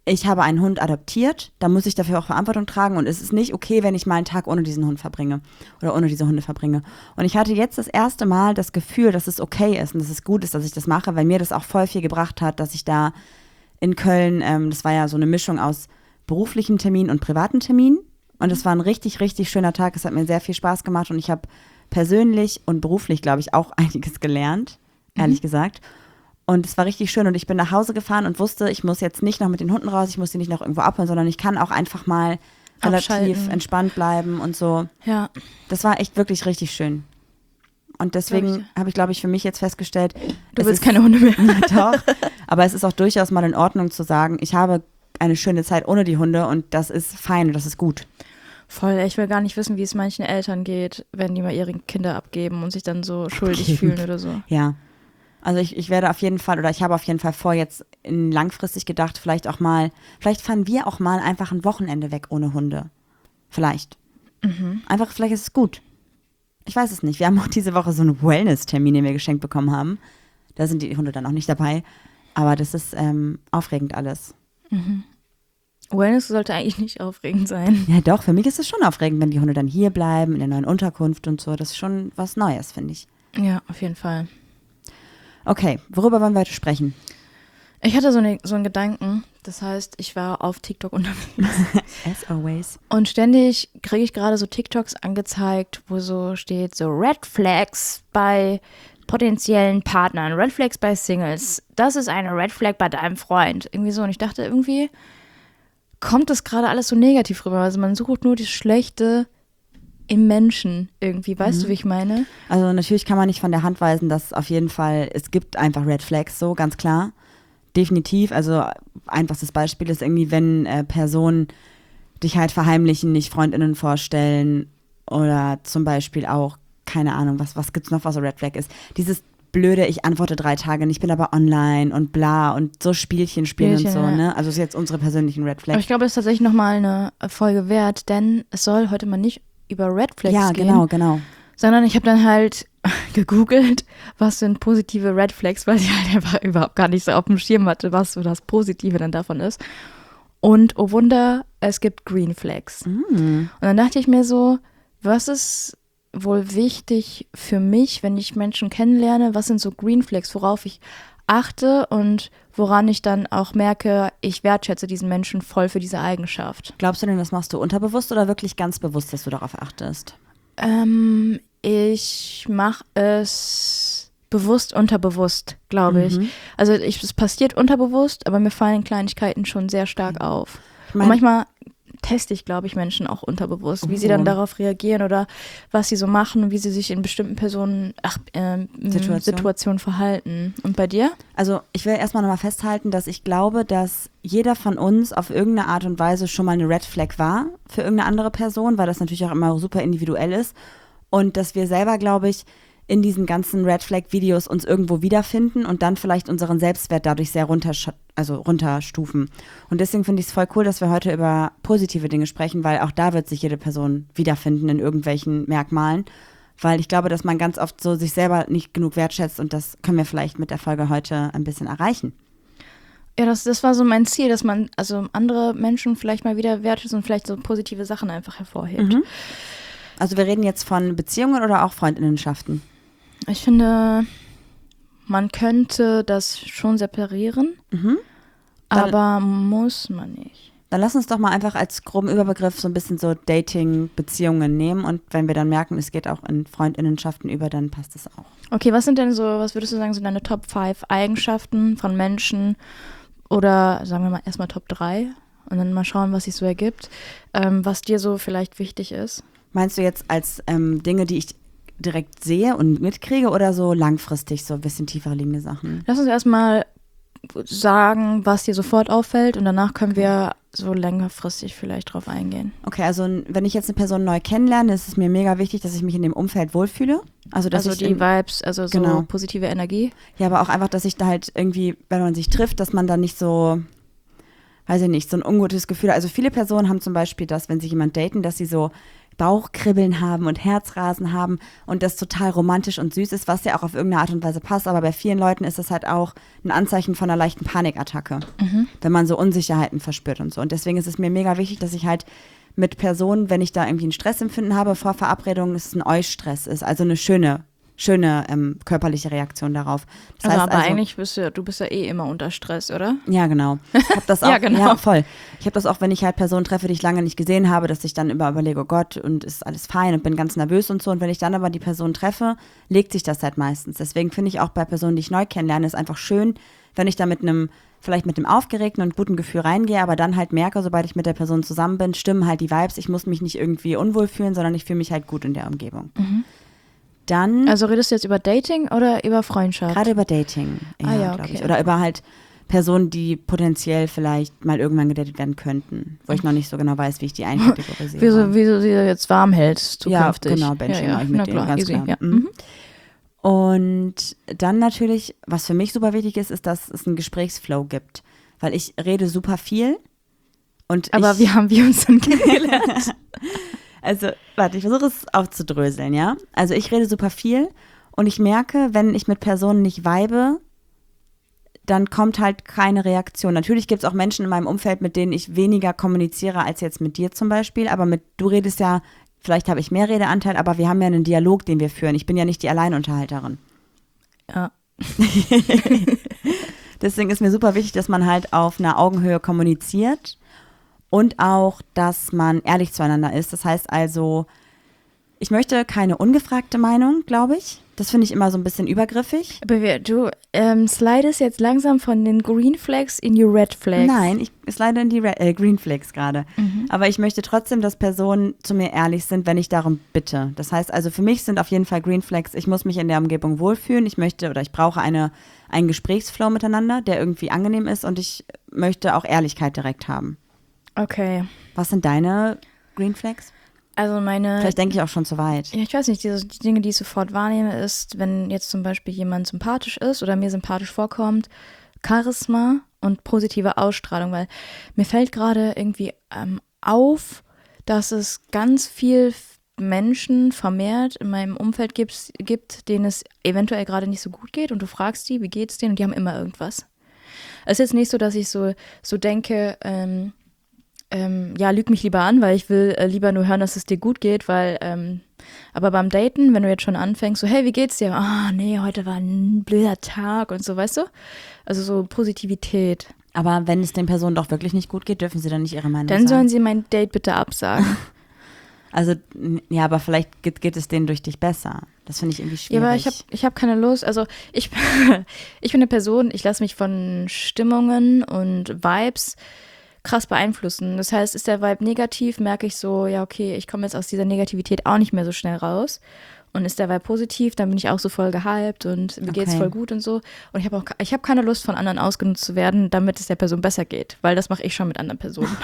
ich habe einen Hund adoptiert, da muss ich dafür auch Verantwortung tragen und es ist nicht okay, wenn ich mal einen Tag ohne diesen Hund verbringe oder ohne diese Hunde verbringe. Und ich hatte jetzt das erste Mal das Gefühl, dass es okay ist und dass es gut ist, dass ich das mache, weil mir das auch voll viel gebracht hat, dass ich da in Köln, ähm, das war ja so eine Mischung aus beruflichen Termin und privaten Termin und es war ein richtig, richtig schöner Tag. Es hat mir sehr viel Spaß gemacht und ich habe persönlich und beruflich, glaube ich, auch einiges gelernt, ehrlich mhm. gesagt. Und es war richtig schön und ich bin nach Hause gefahren und wusste, ich muss jetzt nicht noch mit den Hunden raus, ich muss die nicht noch irgendwo abholen, sondern ich kann auch einfach mal relativ Abschalten. entspannt bleiben und so. Ja. Das war echt wirklich richtig schön. Und deswegen habe ich, glaube ich, für mich jetzt festgestellt, du willst keine Hunde mehr. Doch, aber es ist auch durchaus mal in Ordnung zu sagen, ich habe eine schöne Zeit ohne die Hunde und das ist fein und das ist gut. Voll, ich will gar nicht wissen, wie es manchen Eltern geht, wenn die mal ihre Kinder abgeben und sich dann so schuldig Abgeben. fühlen oder so. Ja. Also ich, ich werde auf jeden Fall, oder ich habe auf jeden Fall vor, jetzt in langfristig gedacht, vielleicht auch mal, vielleicht fahren wir auch mal einfach ein Wochenende weg ohne Hunde. Vielleicht. Mhm. Einfach, vielleicht ist es gut. Ich weiß es nicht. Wir haben auch diese Woche so einen Wellness-Termin, den wir geschenkt bekommen haben. Da sind die Hunde dann auch nicht dabei. Aber das ist ähm, aufregend alles. Mhm. Wellness sollte eigentlich nicht aufregend sein. Ja doch, für mich ist es schon aufregend, wenn die Hunde dann hier bleiben, in der neuen Unterkunft und so. Das ist schon was Neues, finde ich. Ja, auf jeden Fall. Okay, worüber wollen wir heute sprechen? Ich hatte so, eine, so einen Gedanken, das heißt, ich war auf TikTok unterwegs. As always. Und ständig kriege ich gerade so TikToks angezeigt, wo so steht, so Red Flags bei potenziellen Partnern, Red Flags bei Singles. Das ist eine Red Flag bei deinem Freund. Irgendwie so. Und ich dachte, irgendwie kommt das gerade alles so negativ rüber. Also man sucht nur das Schlechte im Menschen irgendwie. Weißt mhm. du, wie ich meine? Also natürlich kann man nicht von der Hand weisen, dass auf jeden Fall, es gibt einfach Red Flags, so ganz klar. Definitiv. Also einfachstes Beispiel ist irgendwie, wenn äh, Personen dich halt verheimlichen, nicht FreundInnen vorstellen oder zum Beispiel auch, keine Ahnung, was, was gibt's noch, was so Red Flag ist. Dieses blöde, ich antworte drei Tage nicht, bin aber online und bla und so Spielchen spielen Spielchen, und so, ja. ne? Also das ist jetzt unsere persönlichen Red Flags. Aber ich glaube, es ist tatsächlich nochmal eine Folge wert, denn es soll heute mal nicht über Red Flags ja, gehen. Ja, genau, genau. Sondern ich habe dann halt gegoogelt, was sind positive Red Flags, weil ich halt einfach überhaupt gar nicht so auf dem Schirm hatte, was so das Positive dann davon ist. Und oh Wunder, es gibt Green Flags. Mm. Und dann dachte ich mir so, was ist wohl wichtig für mich, wenn ich Menschen kennenlerne? Was sind so Green Flags, worauf ich achte und woran ich dann auch merke, ich wertschätze diesen Menschen voll für diese Eigenschaft? Glaubst du denn, das machst du unterbewusst oder wirklich ganz bewusst, dass du darauf achtest? Ähm, ich mache es bewusst, unterbewusst, glaube ich. Mhm. Also ich, es passiert unterbewusst, aber mir fallen Kleinigkeiten schon sehr stark auf. Ich mein, und manchmal teste ich, glaube ich, Menschen auch unterbewusst, wie oh. sie dann darauf reagieren oder was sie so machen und wie sie sich in bestimmten Personen, ach, äh, Situation. Situationen verhalten. Und bei dir? Also ich will erstmal nochmal festhalten, dass ich glaube, dass jeder von uns auf irgendeine Art und Weise schon mal eine Red Flag war für irgendeine andere Person, weil das natürlich auch immer super individuell ist. Und dass wir selber, glaube ich, in diesen ganzen Red Flag-Videos uns irgendwo wiederfinden und dann vielleicht unseren Selbstwert dadurch sehr runter, also runterstufen. Und deswegen finde ich es voll cool, dass wir heute über positive Dinge sprechen, weil auch da wird sich jede Person wiederfinden in irgendwelchen Merkmalen. Weil ich glaube, dass man ganz oft so sich selber nicht genug wertschätzt und das können wir vielleicht mit der Folge heute ein bisschen erreichen. Ja, das, das war so mein Ziel, dass man also andere Menschen vielleicht mal wieder wertschätzt und vielleicht so positive Sachen einfach hervorhebt. Mhm. Also wir reden jetzt von Beziehungen oder auch Freundinnenschaften? Ich finde, man könnte das schon separieren, mhm. aber muss man nicht. Dann lass uns doch mal einfach als groben Überbegriff so ein bisschen so Dating-Beziehungen nehmen und wenn wir dann merken, es geht auch in Freundinnenschaften über, dann passt es auch. Okay, was sind denn so, was würdest du sagen, sind deine Top fünf Eigenschaften von Menschen oder sagen wir mal erstmal Top drei und dann mal schauen, was sich so ergibt, ähm, was dir so vielleicht wichtig ist? Meinst du jetzt als ähm, Dinge, die ich direkt sehe und mitkriege oder so langfristig, so ein bisschen tiefer liegende Sachen? Lass uns erstmal sagen, was dir sofort auffällt und danach können wir so längerfristig vielleicht drauf eingehen. Okay, also wenn ich jetzt eine Person neu kennenlerne, ist es mir mega wichtig, dass ich mich in dem Umfeld wohlfühle. Also, dass also ich die in, Vibes, also so genau. positive Energie. Ja, aber auch einfach, dass ich da halt irgendwie, wenn man sich trifft, dass man da nicht so, weiß ich nicht, so ein ungutes Gefühl. Also viele Personen haben zum Beispiel das, wenn sie jemand daten, dass sie so Bauchkribbeln haben und Herzrasen haben und das total romantisch und süß ist, was ja auch auf irgendeine Art und Weise passt. Aber bei vielen Leuten ist das halt auch ein Anzeichen von einer leichten Panikattacke, mhm. wenn man so Unsicherheiten verspürt und so. Und deswegen ist es mir mega wichtig, dass ich halt mit Personen, wenn ich da irgendwie ein Stressempfinden habe vor Verabredungen, dass es ein Eustress ist, also eine schöne schöne ähm, körperliche Reaktion darauf. Das also, heißt aber also, eigentlich bist du, du bist ja eh immer unter Stress, oder? Ja, genau. Ich habe das auch, ja, genau. ja, voll. Ich habe das auch, wenn ich halt Personen treffe, die ich lange nicht gesehen habe, dass ich dann immer überlege, oh Gott, und ist alles fein und bin ganz nervös und so. Und wenn ich dann aber die Person treffe, legt sich das halt meistens. Deswegen finde ich auch bei Personen, die ich neu kennenlerne, ist einfach schön, wenn ich da mit einem, vielleicht mit einem aufgeregten und guten Gefühl reingehe, aber dann halt merke, sobald ich mit der Person zusammen bin, stimmen halt die Vibes. Ich muss mich nicht irgendwie unwohl fühlen, sondern ich fühle mich halt gut in der Umgebung. Mhm. Dann, also redest du jetzt über Dating oder über Freundschaft? Gerade über Dating, ja, ah, ja glaube okay. ich. Oder über halt Personen, die potenziell vielleicht mal irgendwann gedatet werden könnten, wo ich noch nicht so genau weiß, wie ich die einkategorisiere. Wieso, wieso sie jetzt warm hältst zukünftig. Ja, genau, Benchen ja, ja. ich mit Na denen, klar, ganz easy, klar. ja. Mhm. Und dann natürlich, was für mich super wichtig ist, ist, dass es einen Gesprächsflow gibt. Weil ich rede super viel. Und Aber ich, wie haben wir uns dann kennengelernt? Also, warte, ich versuche es aufzudröseln, ja? Also ich rede super viel und ich merke, wenn ich mit Personen nicht vibe, dann kommt halt keine Reaktion. Natürlich gibt es auch Menschen in meinem Umfeld, mit denen ich weniger kommuniziere als jetzt mit dir zum Beispiel, aber mit du redest ja, vielleicht habe ich mehr Redeanteil, aber wir haben ja einen Dialog, den wir führen. Ich bin ja nicht die Alleinunterhalterin. Ja. Deswegen ist mir super wichtig, dass man halt auf einer Augenhöhe kommuniziert. Und auch, dass man ehrlich zueinander ist. Das heißt also, ich möchte keine ungefragte Meinung, glaube ich. Das finde ich immer so ein bisschen übergriffig. Aber wir, du ähm, slidest jetzt langsam von den Green Flags in die Red Flags. Nein, ich slide in die Red, äh, Green Flags gerade. Mhm. Aber ich möchte trotzdem, dass Personen zu mir ehrlich sind, wenn ich darum bitte. Das heißt also, für mich sind auf jeden Fall Green Flags, ich muss mich in der Umgebung wohlfühlen. Ich möchte oder ich brauche eine, einen Gesprächsflow miteinander, der irgendwie angenehm ist. Und ich möchte auch Ehrlichkeit direkt haben. Okay. Was sind deine Green Flags? Also meine. Vielleicht denke ich auch schon zu weit. Ja, ich weiß nicht, diese, die Dinge, die ich sofort wahrnehme, ist, wenn jetzt zum Beispiel jemand sympathisch ist oder mir sympathisch vorkommt, Charisma und positive Ausstrahlung, weil mir fällt gerade irgendwie ähm, auf, dass es ganz viel Menschen vermehrt in meinem Umfeld gibt, gibt, denen es eventuell gerade nicht so gut geht und du fragst die, wie geht's denen und die haben immer irgendwas. Es ist jetzt nicht so, dass ich so, so denke, ähm, Ähm, ja, lüg mich lieber an, weil ich will äh, lieber nur hören, dass es dir gut geht, weil, ähm, aber beim Daten, wenn du jetzt schon anfängst, so, hey, wie geht's dir? Ah, nee, heute war ein blöder Tag und so, weißt du? Also so Positivität. Aber wenn es den Personen doch wirklich nicht gut geht, dürfen sie dann nicht ihre Meinung Dann sagen? sollen sie mein Date bitte absagen. Also, ja, aber vielleicht geht, geht es denen durch dich besser. Das finde ich irgendwie schwierig. Ja, aber ich habe ich hab keine Lust. Also ich, ich bin eine Person, ich lasse mich von Stimmungen und Vibes krass beeinflussen. Das heißt, ist der Vibe negativ, merke ich so, ja okay, ich komme jetzt aus dieser Negativität auch nicht mehr so schnell raus. Und ist der Vibe positiv, dann bin ich auch so voll gehypt und mir geht's Okay. voll gut und so. Und ich habe auch, ich habe keine Lust, von anderen ausgenutzt zu werden, damit es der Person besser geht, weil das mache ich schon mit anderen Personen.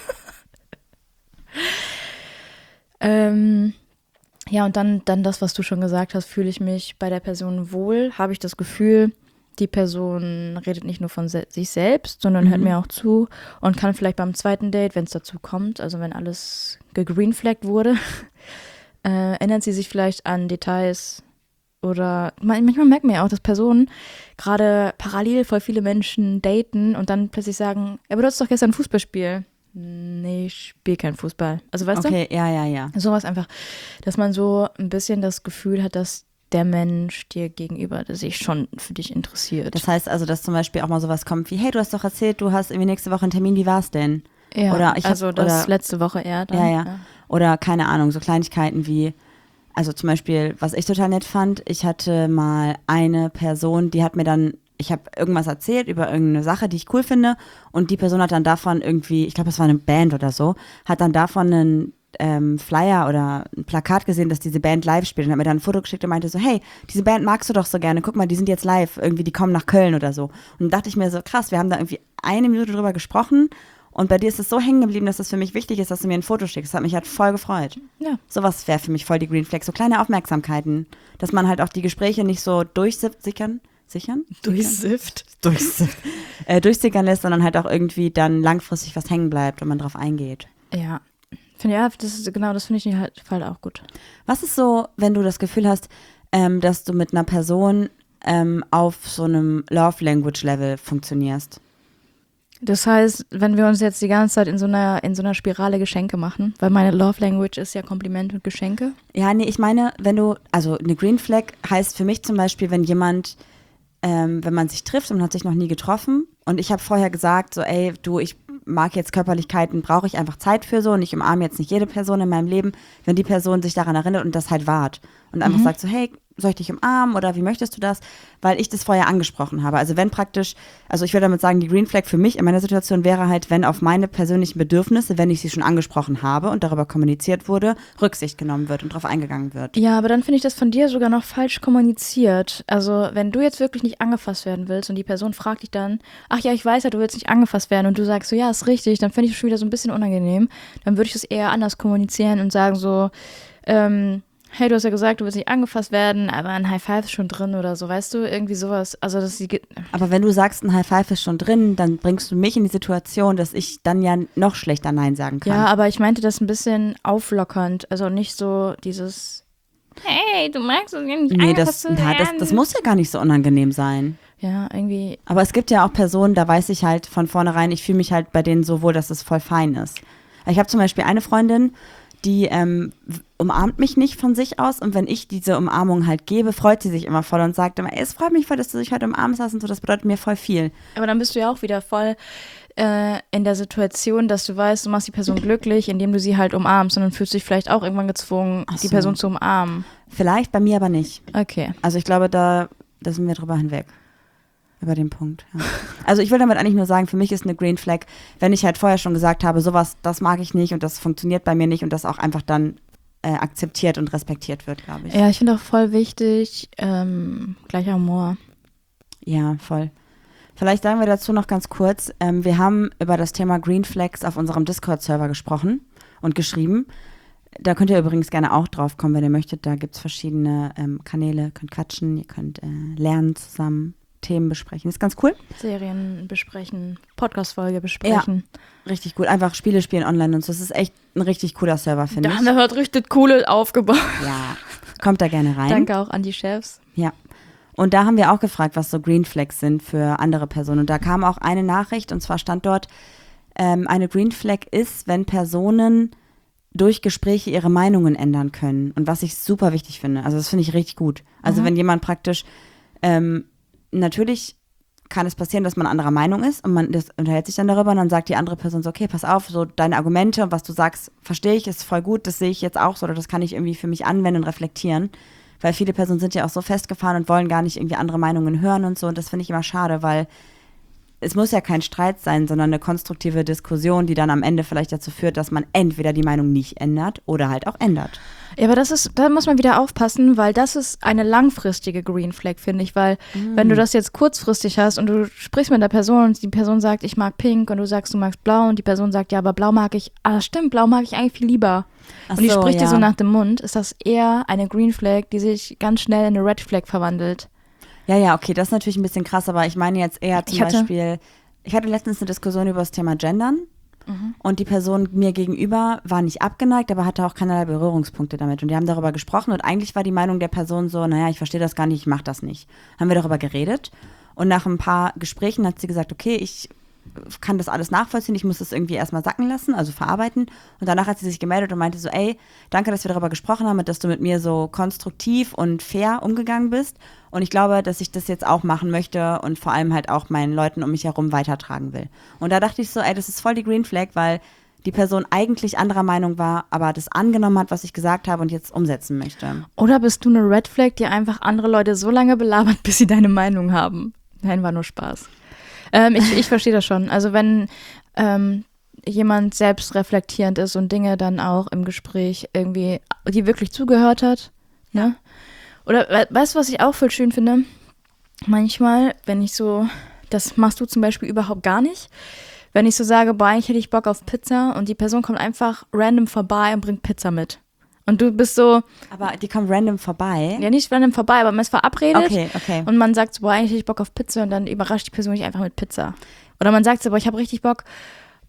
ähm, ja, und dann, dann das, was du schon gesagt hast, fühle ich mich bei der Person wohl, habe ich das Gefühl, die Person redet nicht nur von se- sich selbst, sondern Mhm. hört mir auch zu und kann vielleicht beim zweiten Date, wenn es dazu kommt, also wenn alles gegreenflaggt wurde, äh, erinnert sie sich vielleicht an Details oder man- manchmal merkt man ja auch, dass Personen gerade parallel voll viele Menschen daten und dann plötzlich sagen, ja, aber du hattest doch gestern ein Fußballspiel. Nee, ich spiele keinen Fußball. Also weißt Okay, ja, ja, ja. du? Sowas einfach, dass man so ein bisschen das Gefühl hat, dass der Mensch dir gegenüber, der sich schon für dich interessiert. Das heißt also, dass zum Beispiel auch mal sowas kommt wie, hey, du hast doch erzählt, du hast irgendwie nächste Woche einen Termin, wie war's denn? ja, oder ich hab- also das oder- letzte Woche eher dann. Ja, ja. Oder keine Ahnung, so Kleinigkeiten wie, also zum Beispiel, was ich total nett fand, ich hatte mal eine Person, die hat mir dann, ich habe irgendwas erzählt über irgendeine Sache, die ich cool finde und die Person hat dann davon irgendwie, ich glaube, es war eine Band oder so, hat dann davon einen ähm, Flyer oder ein Plakat gesehen, dass diese Band live spielt und hat mir dann ein Foto geschickt und meinte so, hey, diese Band magst du doch so gerne, guck mal, die sind jetzt live, irgendwie, die kommen nach Köln oder so. Und dann dachte ich mir so, krass, wir haben da irgendwie eine Minute drüber gesprochen und bei dir ist es so hängen geblieben, dass es für mich wichtig ist, dass du mir ein Foto schickst. Das hat mich halt voll gefreut. Ja. Sowas wäre für mich voll die Green Flag, so kleine Aufmerksamkeiten, dass man halt auch die Gespräche nicht so durchsickern, sichern? Durchsifft. Durchsickern. äh, durchsickern lässt, sondern halt auch irgendwie dann langfristig was hängen bleibt und man drauf eingeht. Ja, Finde ja, das ist, genau, das finde ich in dem Fall auch gut. Was ist so, wenn du das Gefühl hast, ähm, dass du mit einer Person ähm, auf so einem Love-Language-Level funktionierst? Das heißt, wenn wir uns jetzt die ganze Zeit in so einer, in so einer Spirale Geschenke machen, weil meine Love Language ist ja Kompliment und Geschenke. Ja, nee, ich meine, wenn du, also eine Green Flag heißt für mich zum Beispiel, wenn jemand, ähm, wenn man sich trifft und man hat sich noch nie getroffen und ich habe vorher gesagt, so ey, du, ich mag jetzt Körperlichkeiten, brauche ich einfach Zeit für so und ich umarme jetzt nicht jede Person in meinem Leben, wenn die Person sich daran erinnert und das halt wahrt und einfach mhm. sagt so, hey, soll ich dich umarmen oder wie möchtest du das? Weil ich das vorher angesprochen habe. Also wenn praktisch, also ich würde damit sagen, die Green Flag für mich in meiner Situation wäre halt, wenn auf meine persönlichen Bedürfnisse, wenn ich sie schon angesprochen habe und darüber kommuniziert wurde, Rücksicht genommen wird und darauf eingegangen wird. Ja, aber dann finde ich das von dir sogar noch falsch kommuniziert. Also wenn du jetzt wirklich nicht angefasst werden willst und die Person fragt dich dann, ach ja, ich weiß ja, du willst nicht angefasst werden und du sagst so, ja, ist richtig, dann finde ich das schon wieder so ein bisschen unangenehm. Dann würde ich das eher anders kommunizieren und sagen so, ähm, hey, du hast ja gesagt, du willst nicht angefasst werden, aber ein High Five ist schon drin oder so, weißt du, irgendwie sowas. Also das die aber wenn du sagst, ein High Five ist schon drin, dann bringst du mich in die Situation, dass ich dann ja noch schlechter Nein sagen kann. Ja, aber ich meinte das ein bisschen auflockernd, also nicht so dieses, hey, du magst es ja nicht nee, angefasst das, zu werden. ja, das, das muss ja gar nicht so unangenehm sein. Ja, irgendwie. Aber es gibt ja auch Personen, da weiß ich halt von vornherein, ich fühle mich halt bei denen so wohl, dass es voll fein ist. Ich habe zum Beispiel eine Freundin, die ähm, umarmt mich nicht von sich aus und wenn ich diese Umarmung halt gebe, freut sie sich immer voll und sagt immer, ey, es freut mich voll, dass du dich heute umarmst hast und so, das bedeutet mir voll viel. Aber dann bist du ja auch wieder voll äh, in der Situation, dass du weißt, du machst die Person glücklich, indem du sie halt umarmst und dann fühlst du dich vielleicht auch irgendwann gezwungen, Ach so. die Person zu umarmen. Vielleicht, bei mir aber nicht. Okay. Also ich glaube, da, da sind wir drüber hinweg. Über den Punkt, ja. Also ich will damit eigentlich nur sagen, für mich ist eine Green Flag, wenn ich halt vorher schon gesagt habe, sowas, das mag ich nicht und das funktioniert bei mir nicht und das auch einfach dann äh, akzeptiert und respektiert wird, glaube ich. Ja, ich finde auch voll wichtig, ähm, gleicher Humor. Ja, voll. Vielleicht sagen wir dazu noch ganz kurz, ähm, wir haben über das Thema Green Flags auf unserem Discord-Server gesprochen und geschrieben. Da könnt ihr übrigens gerne auch drauf kommen, wenn ihr möchtet. Da gibt es verschiedene ähm, Kanäle, ihr könnt quatschen, ihr könnt äh, lernen zusammen. Themen besprechen. Ist ganz cool. Serien besprechen, Podcast-Folge besprechen. Ja, richtig gut. Einfach Spiele spielen online und so. Das ist echt ein richtig cooler Server, finde ich. Da haben wir heute richtig coole aufgebaut. Ja, kommt da gerne rein. Danke auch an die Chefs. Ja. Und da haben wir auch gefragt, was so Green Flags sind für andere Personen. Und da kam auch eine Nachricht und zwar stand dort, ähm, eine Green Flag ist, wenn Personen durch Gespräche ihre Meinungen ändern können. Und was ich super wichtig finde. Also das finde ich richtig gut. Also mhm. wenn jemand praktisch ähm, natürlich kann es passieren, dass man anderer Meinung ist und man das unterhält sich dann darüber und dann sagt die andere Person so, okay, pass auf, so deine Argumente und was du sagst, verstehe ich, ist voll gut, das sehe ich jetzt auch so oder das kann ich irgendwie für mich anwenden und reflektieren, weil viele Personen sind ja auch so festgefahren und wollen gar nicht irgendwie andere Meinungen hören und so und das finde ich immer schade, weil es muss ja kein Streit sein, sondern eine konstruktive Diskussion, die dann am Ende vielleicht dazu führt, dass man entweder die Meinung nicht ändert oder halt auch ändert. Ja, aber das ist, da muss man wieder aufpassen, weil das ist eine langfristige Green Flag, finde ich, weil mm. wenn du das jetzt kurzfristig hast und du sprichst mit der Person und die Person sagt, ich mag pink und du sagst, du magst blau und die Person sagt, ja, aber blau mag ich, ah, stimmt, blau mag ich eigentlich viel lieber. Ach und die so, spricht ja. dir so nach dem Mund, ist das eher eine Green Flag, die sich ganz schnell in eine Red Flag verwandelt. Ja, ja, okay, das ist natürlich ein bisschen krass, aber ich meine jetzt eher zum ich hatte, Beispiel, ich hatte letztens eine Diskussion über das Thema Gendern mhm. und die Person mir gegenüber war nicht abgeneigt, aber hatte auch keinerlei Berührungspunkte damit und die haben darüber gesprochen und eigentlich war die Meinung der Person so, naja, ich verstehe das gar nicht, ich mache das nicht. Haben wir darüber geredet und nach ein paar Gesprächen hat sie gesagt, okay, ich kann das alles nachvollziehen, ich muss das irgendwie erstmal sacken lassen, also verarbeiten und danach hat sie sich gemeldet und meinte so, ey, danke, dass wir darüber gesprochen haben und dass du mit mir so konstruktiv und fair umgegangen bist und ich glaube, dass ich das jetzt auch machen möchte und vor allem halt auch meinen Leuten um mich herum weitertragen will. Und da dachte ich so, ey, das ist voll die Green Flag, weil die Person eigentlich anderer Meinung war, aber das angenommen hat, was ich gesagt habe und jetzt umsetzen möchte. Oder bist du eine Red Flag, die einfach andere Leute so lange belabert, bis sie deine Meinung haben? Nein, war nur Spaß. Ähm, ich, ich verstehe das schon. Also wenn ähm, jemand selbst reflektierend ist und Dinge dann auch im Gespräch irgendwie, die wirklich zugehört hat, ne? Oder we- weißt du, was ich auch voll schön finde? Manchmal, wenn ich so, das machst du zum Beispiel überhaupt gar nicht, wenn ich so sage, boah, eigentlich hätte ich Bock auf Pizza und die Person kommt einfach random vorbei und bringt Pizza mit. Und du bist so. Aber die kommen random vorbei? Ja, nicht random vorbei, aber man ist verabredet. Okay, okay. Und man sagt so, boah, eigentlich hätte ich Bock auf Pizza und dann überrascht die Person mich einfach mit Pizza. Oder man sagt so, boah, ich habe richtig Bock,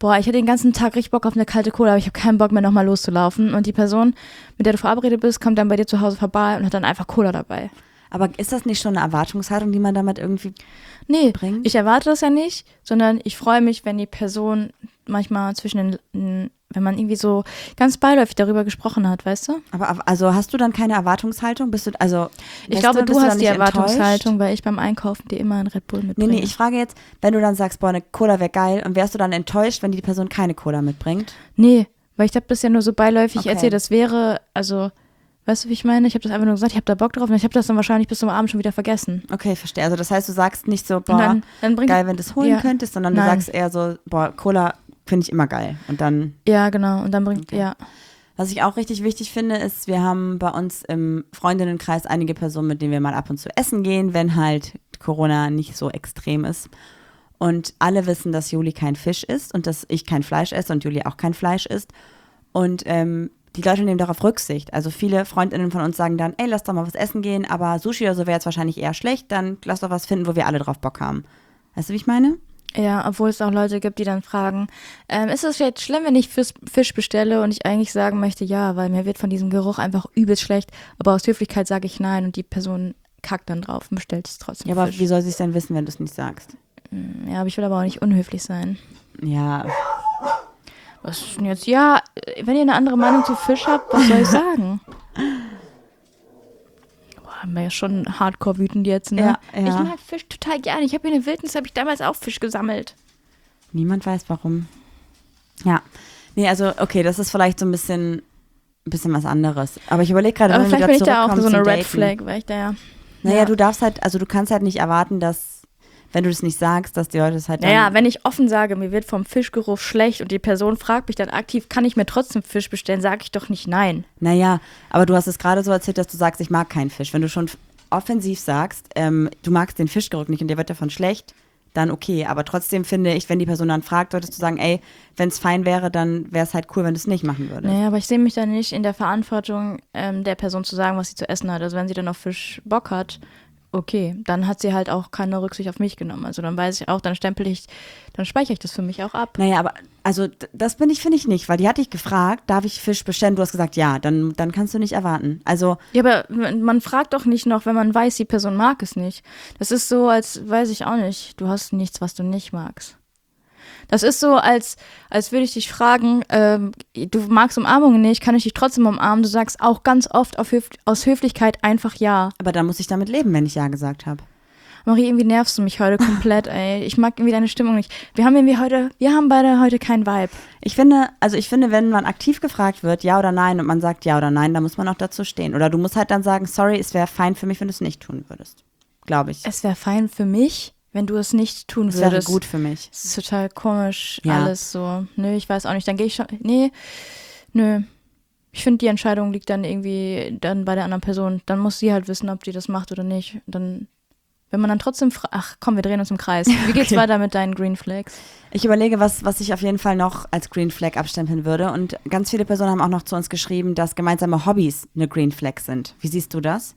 boah, ich hatte den ganzen Tag richtig Bock auf eine kalte Cola, aber ich habe keinen Bock mehr nochmal loszulaufen. Und die Person, mit der du verabredet bist, kommt dann bei dir zu Hause vorbei und hat dann einfach Cola dabei. Aber ist das nicht schon eine Erwartungshaltung, die man damit irgendwie Nee, bringt? ich erwarte das ja nicht, sondern ich freue mich, wenn die Person manchmal zwischen den, wenn man irgendwie so ganz beiläufig darüber gesprochen hat, weißt du? Aber also hast du dann keine Erwartungshaltung? Bist du, also Ich weißt glaube, du, du bist hast dann die nicht Erwartungshaltung, enttäuscht? weil ich beim Einkaufen dir immer einen Red Bull Nee, mitbringe. nee, ich frage jetzt, wenn du dann sagst, boah, eine Cola wäre geil, und wärst du dann enttäuscht, wenn die Person keine Cola mitbringt? Nee, weil ich habe das ja nur so beiläufig Okay. erzählt. Das wäre, also, weißt du, wie ich meine? Ich habe das einfach nur gesagt, ich habe da Bock drauf und ich habe das dann wahrscheinlich bis zum Abend schon wieder vergessen. Okay, verstehe. Also das heißt, du sagst nicht so, boah, Und dann, dann bringt, geil, wenn du es holen ja. könntest, sondern du Nein. sagst eher so, boah, Cola finde ich immer geil. Und dann, Ja, genau. Und dann bringt, Okay. ja. was ich auch richtig wichtig finde, ist, wir haben bei uns im Freundinnenkreis einige Personen, mit denen wir mal ab und zu essen gehen, wenn halt Corona nicht so extrem ist. Und alle wissen, dass Juli kein Fisch isst und dass ich kein Fleisch esse und Juli auch kein Fleisch isst. Und ähm, die Leute nehmen darauf Rücksicht. Also viele Freundinnen von uns sagen dann, ey, lass doch mal was essen gehen, aber Sushi oder so wäre jetzt wahrscheinlich eher schlecht, dann lass doch was finden, wo wir alle drauf Bock haben. Weißt du, wie ich meine? Ja, obwohl es auch Leute gibt, die dann fragen, ähm, ist es jetzt schlimm, wenn ich Fisch, Fisch bestelle und ich eigentlich sagen möchte, ja, weil mir wird von diesem Geruch einfach übelst schlecht, aber aus Höflichkeit sage ich nein und die Person kackt dann drauf und bestellt es trotzdem Ja, aber Fisch. wie soll sie es denn wissen, wenn du es nicht sagst? Ja, aber ich will aber auch nicht unhöflich sein. Ja, Was ist denn jetzt? Ja, äh, wenn ihr eine andere Meinung zu Fisch habt, was soll ich sagen? Boah, haben wir ja schon hardcore wütend jetzt, ne? Ja, ja. Ich mag Fisch total gerne. Ich habe in der Wildnis, habe ich damals auch Fisch gesammelt. niemand weiß warum. Ja, nee, also okay, das ist vielleicht so ein bisschen, ein bisschen was anderes. Aber ich überlege gerade, Aber wenn wir vielleicht wieder bin ich da auch zurückkommen so eine zum Red Daten. Flag, weil ich da ja... Naja, Ja. du darfst halt, also du kannst halt nicht erwarten, dass, wenn du das nicht sagst, dass die Leute es halt dann... Naja, wenn ich offen sage, mir wird vom Fischgeruch schlecht und die Person fragt mich dann aktiv, kann ich mir trotzdem Fisch bestellen, sage ich doch nicht nein. Naja, aber du hast es gerade so erzählt, dass du sagst, ich mag keinen Fisch. Wenn du schon offensiv sagst, ähm, du magst den Fischgeruch nicht und dir wird davon schlecht, dann okay. Aber trotzdem finde ich, wenn die Person dann fragt, solltest du sagen, ey, wenn es fein wäre, dann wäre es halt cool, wenn du es nicht machen würdest. Naja, aber ich sehe mich dann nicht in der Verantwortung, ähm, der Person zu sagen, was sie zu essen hat. Also wenn sie dann auf Fisch Bock hat, okay, dann hat sie halt auch keine Rücksicht auf mich genommen. Also dann weiß ich auch, dann stempel ich, dann speichere ich das für mich auch ab. Naja, aber also d- das bin ich, finde ich nicht, weil die hat dich gefragt, darf ich Fisch bestellen? Du hast gesagt, ja, dann, dann kannst du nicht erwarten. Also, Ja, aber man fragt doch nicht noch, wenn man weiß, die Person mag es nicht. Das ist so, als weiß ich auch nicht, du hast nichts, was du nicht magst. Das ist so, als, als würde ich dich fragen, ähm, du magst Umarmungen nicht, kann ich dich trotzdem umarmen? Du sagst auch ganz oft auf Höf- aus Höflichkeit einfach ja. aber dann muss ich damit leben, wenn ich ja gesagt habe. Marie, irgendwie nervst du mich heute komplett, ey. Ich mag irgendwie deine Stimmung nicht. Wir haben irgendwie heute, wir haben beide heute keinen Vibe. Ich finde, also ich finde, wenn man aktiv gefragt wird, ja oder nein, und man sagt ja oder nein, dann muss man auch dazu stehen. Oder du musst halt dann sagen, sorry, es wäre fein für mich, wenn du es nicht tun würdest. Glaube ich. Es wäre fein für mich, wenn du es nicht tun Es wäre würdest. gut für mich. Das ist total komisch, Ja. alles so. Nö, ich weiß auch nicht. Dann gehe ich schon. Nee, nö. Ich finde, die Entscheidung liegt dann irgendwie dann bei der anderen Person. Dann muss sie halt wissen, ob die das macht oder nicht. Dann, wenn man dann trotzdem fra- ach komm, wir drehen uns im Kreis. Wie geht's Okay. weiter mit deinen Green Flags? Ich überlege, was, was ich auf jeden Fall noch als Green Flag abstempeln würde. Und ganz viele Personen haben auch noch zu uns geschrieben, dass gemeinsame Hobbys eine Green Flag sind. Wie siehst du das?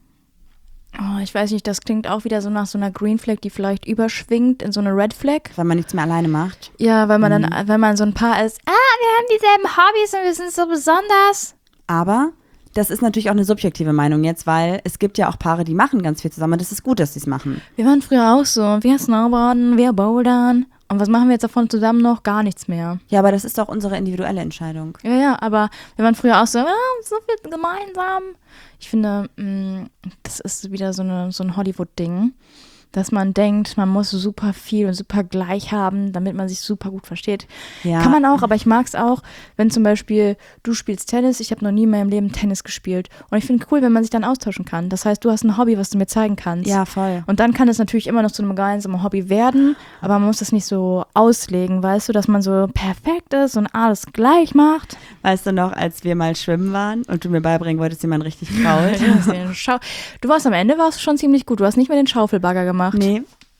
Oh, ich weiß nicht, das klingt auch wieder so nach so einer Green Flag, die vielleicht überschwingt in so eine Red Flag. Wenn man nichts mehr alleine macht. Ja, weil man dann, wenn man so ein Paar ist, ah, wir haben dieselben Hobbys und wir sind so besonders. Aber das ist natürlich auch eine subjektive Meinung jetzt, weil es gibt ja auch Paare, die machen ganz viel zusammen. Und es ist gut, dass sie es machen. Wir waren früher auch so. Wir snowboarden, wir bouldern. Und was machen wir jetzt davon zusammen noch? Gar nichts mehr. Ja, aber das ist doch unsere individuelle Entscheidung. Ja, ja, aber wir waren früher auch so, ja, so viel gemeinsam. Ich finde, mh, das ist wieder so, eine, so ein Hollywood-Ding, dass man denkt, man muss super viel und super gleich haben, damit man sich super gut versteht. Ja. Kann man auch, aber ich mag es auch, wenn zum Beispiel du spielst Tennis, ich habe noch nie in meinem Leben Tennis gespielt. Und ich finde cool, wenn man sich dann austauschen kann. Das heißt, du hast ein Hobby, was du mir zeigen kannst. Ja, voll. Und dann kann es natürlich immer noch zu einem gemeinsamen Hobby werden, aber man muss das nicht so auslegen, weißt du, dass man so perfekt ist und alles gleich macht. Weißt du noch, als wir mal schwimmen waren und du mir beibringen wolltest, wie man richtig krault? Schau- Du warst am Ende warst du schon ziemlich gut. Du hast nicht mehr den Schaufelbagger gemacht. Nee,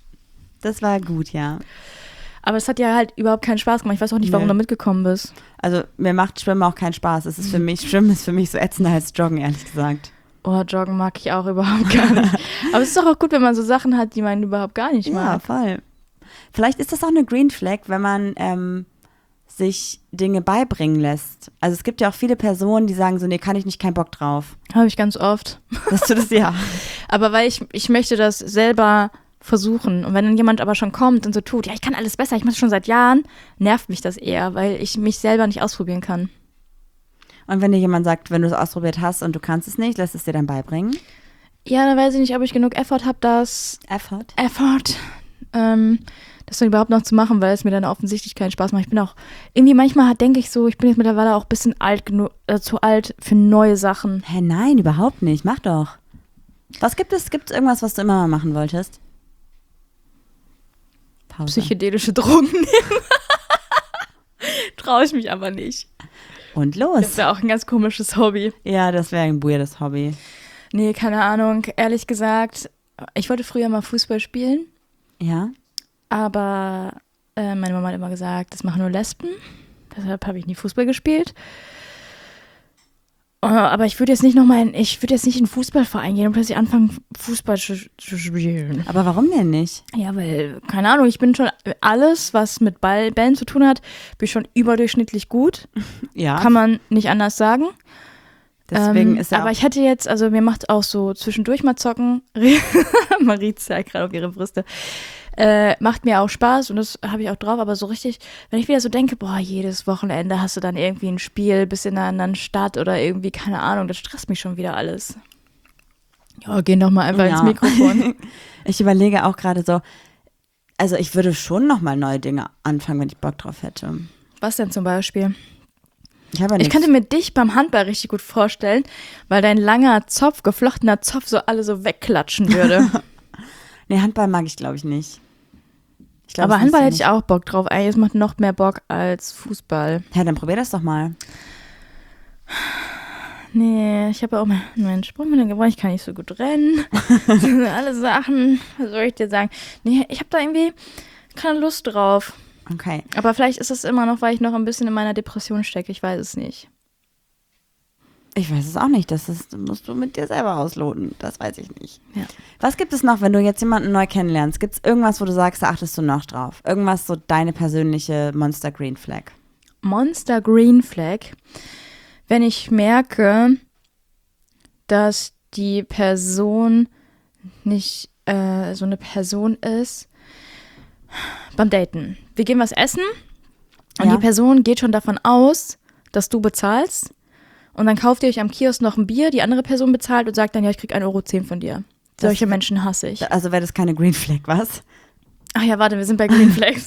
das war gut, ja. Aber es hat ja halt überhaupt keinen Spaß gemacht. Ich weiß auch nicht, warum Nö. du mitgekommen bist. Also mir macht Schwimmen auch keinen Spaß. Es ist für mich, Schwimmen ist für mich so ätzender als Joggen, ehrlich gesagt. Oh, Joggen mag ich auch überhaupt gar nicht. Aber es ist doch auch gut, wenn man so Sachen hat, die man überhaupt gar nicht Ja, mag. voll. Vielleicht ist das auch eine Green Flag, wenn man ähm, sich Dinge beibringen lässt. Also es gibt ja auch viele Personen, die sagen so, nee, kann ich nicht, kein Bock drauf. Habe ich ganz oft. Dass du das ja. Aber weil ich, ich möchte das selber versuchen. Und wenn dann jemand aber schon kommt und so tut, ja, ich kann alles besser, ich mache es schon seit Jahren, nervt mich das eher, weil ich mich selber nicht ausprobieren kann. Und wenn dir jemand sagt, wenn du es ausprobiert hast und du kannst es nicht, lässt es dir dann beibringen? Ja, dann weiß ich nicht, ob ich genug Effort habe, das Effort? Effort, ähm, das dann überhaupt noch zu machen, weil es mir dann offensichtlich keinen Spaß macht. Ich bin auch, irgendwie manchmal denke ich so, ich bin jetzt mittlerweile auch ein bisschen alt genug, äh, zu alt für neue Sachen. Hä, nein, überhaupt nicht. Mach doch. Was gibt es? Gibt es irgendwas, was du immer mal machen wolltest? Pause. Psychedelische Drogen nehmen. Traue ich mich aber nicht. Und los. Das wäre auch ein ganz komisches Hobby. Ja, das wäre ein weirdes Hobby. Nee, keine Ahnung. Ehrlich gesagt, ich wollte früher mal Fußball spielen. Ja? Aber äh, meine Mama hat immer gesagt, das machen nur Lesben. Deshalb habe ich nie Fußball gespielt. Uh, aber ich würde jetzt nicht nochmal in, ich würde jetzt nicht in einen Fußballverein gehen und plötzlich anfangen, Fußball zu, zu spielen. Aber warum denn nicht? Ja, weil, keine Ahnung, ich bin schon alles, was mit Ball, Bällen zu tun hat, bin ich schon überdurchschnittlich gut. Ja. Kann man nicht anders sagen. Deswegen ähm, ist er aber auch ich hatte jetzt, also mir macht auch so zwischendurch mal zocken, Marie zeigt gerade auf ihre Brüste, äh, macht mir auch Spaß und das habe ich auch drauf, aber so richtig, wenn ich wieder so denke, boah, jedes Wochenende hast du dann irgendwie ein Spiel, bist in einer anderen Stadt oder irgendwie, keine Ahnung, das stresst mich schon wieder alles. Ja, geh doch mal einfach Ja. ins Mikrofon. Ich überlege auch gerade so, also ich würde schon nochmal neue Dinge anfangen, wenn ich Bock drauf hätte. Was denn zum Beispiel? Ich habe ja Ich nichts. könnte mir dich beim Handball richtig gut vorstellen, weil dein langer Zopf, geflochtener Zopf so alle so wegklatschen würde. Nee, Handball mag ich, glaube ich, nicht. Ich glaub, Aber das Handball hätte ist ich auch Bock drauf. Eigentlich, es macht noch mehr Bock als Fußball. nicht. Ja, dann probier das doch mal. Nee, ich habe auch mal meinen Sprung mit gebrochen. Ich kann nicht so gut rennen. Das sind alle Sachen. Was soll ich dir sagen? Nee, ich habe da irgendwie keine Lust drauf. Okay. Aber vielleicht ist es immer noch, weil ich noch ein bisschen in meiner Depression stecke. Ich weiß es nicht. Ich weiß es auch nicht. Das ist, musst du mit dir selber ausloten. Das weiß ich nicht. Ja. Was gibt es noch, wenn du jetzt jemanden neu kennenlernst? Gibt es irgendwas, wo du sagst, da achtest du noch drauf? Irgendwas, so deine persönliche Monster Green Flag? Monster Green Flag. Wenn ich merke, dass die Person nicht äh, so eine Person ist, beim Daten. Wir gehen was essen und Ja. die Person geht schon davon aus, dass du bezahlst und dann kauft ihr euch am Kiosk noch ein Bier, die andere Person bezahlt und sagt dann, ja, ich krieg ein Euro zehn von dir. Das- Solche Menschen hasse ich. Also wäre das keine Green Flag, was? Ach ja, warte, wir sind bei Green Flags.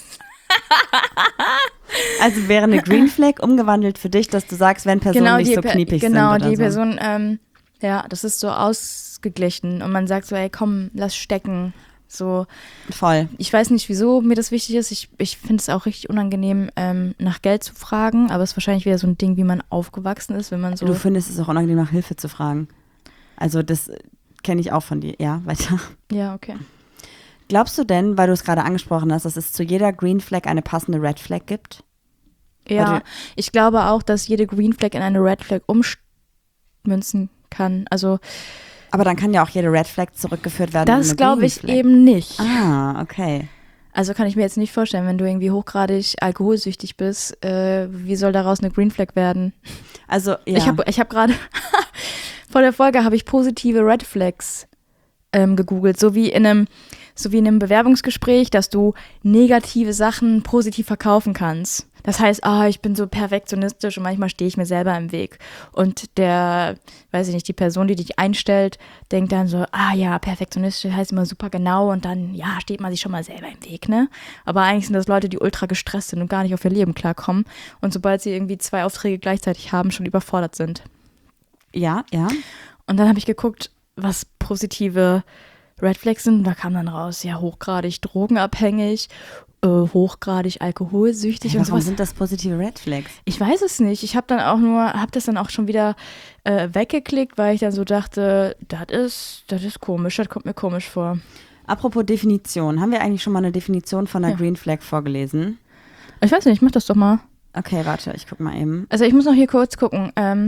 Also wäre eine Green Flag umgewandelt für dich, dass du sagst, wenn Personen nicht so Per- kniepig genau, sind oder die so. Person, ähm, ja, das ist so ausgeglichen und man sagt so, ey, komm, lass stecken. So, Voll. ich weiß nicht, wieso mir das wichtig ist. Ich, ich finde es auch richtig unangenehm, ähm, nach Geld zu fragen, aber es ist wahrscheinlich wieder so ein Ding, wie man aufgewachsen ist, wenn man so. Du findest es auch unangenehm, nach Hilfe zu fragen. Also das kenne ich auch von dir. Ja, weiter. Ja, okay. Glaubst du denn, weil du es gerade angesprochen hast, dass es zu jeder Green Flag eine passende Red Flag gibt? Ja, Weil ich glaube auch, dass jede Green Flag in eine Red Flag ummünzen kann. Also Aber dann kann ja auch jede Red Flag zurückgeführt werden. in das eine glaube Green ich Flag. eben nicht. Ah, okay. Also kann ich mir jetzt nicht vorstellen, wenn du irgendwie hochgradig alkoholsüchtig bist, äh, wie soll daraus eine Green Flag werden? Also, ja. Ich habe ich hab gerade, vor der Folge habe ich positive Red Flags ähm, gegoogelt, so wie in einem, so wie in einem Bewerbungsgespräch, dass du negative Sachen positiv verkaufen kannst. Das heißt, ah, ich bin so perfektionistisch und manchmal stehe ich mir selber im Weg. Und der, weiß ich nicht, die Person, die dich einstellt, denkt dann so, ah ja, perfektionistisch heißt immer super genau und dann, ja, steht man sich schon mal selber im Weg, ne? Aber eigentlich sind das Leute, die ultra gestresst sind und gar nicht auf ihr Leben klarkommen und sobald sie irgendwie zwei Aufträge gleichzeitig haben, schon überfordert sind. ja, ja. Und dann habe ich geguckt, was positive Red Flags sind. Und da kam dann raus, ja, hochgradig drogenabhängig, äh, hochgradig alkoholsüchtig Hey, und warum sowas. sind das positive Red Flags? Ich weiß es nicht. Ich habe dann auch nur, habe das dann auch schon wieder äh, weggeklickt, weil ich dann so dachte, das ist, das ist komisch, das kommt mir komisch vor. Apropos Definition. Haben wir eigentlich schon mal eine Definition von einer Ja. Green Flag vorgelesen? Ich weiß nicht, ich mach das doch mal. Okay, warte, ich guck mal eben. Also ich muss noch hier kurz gucken. Ähm,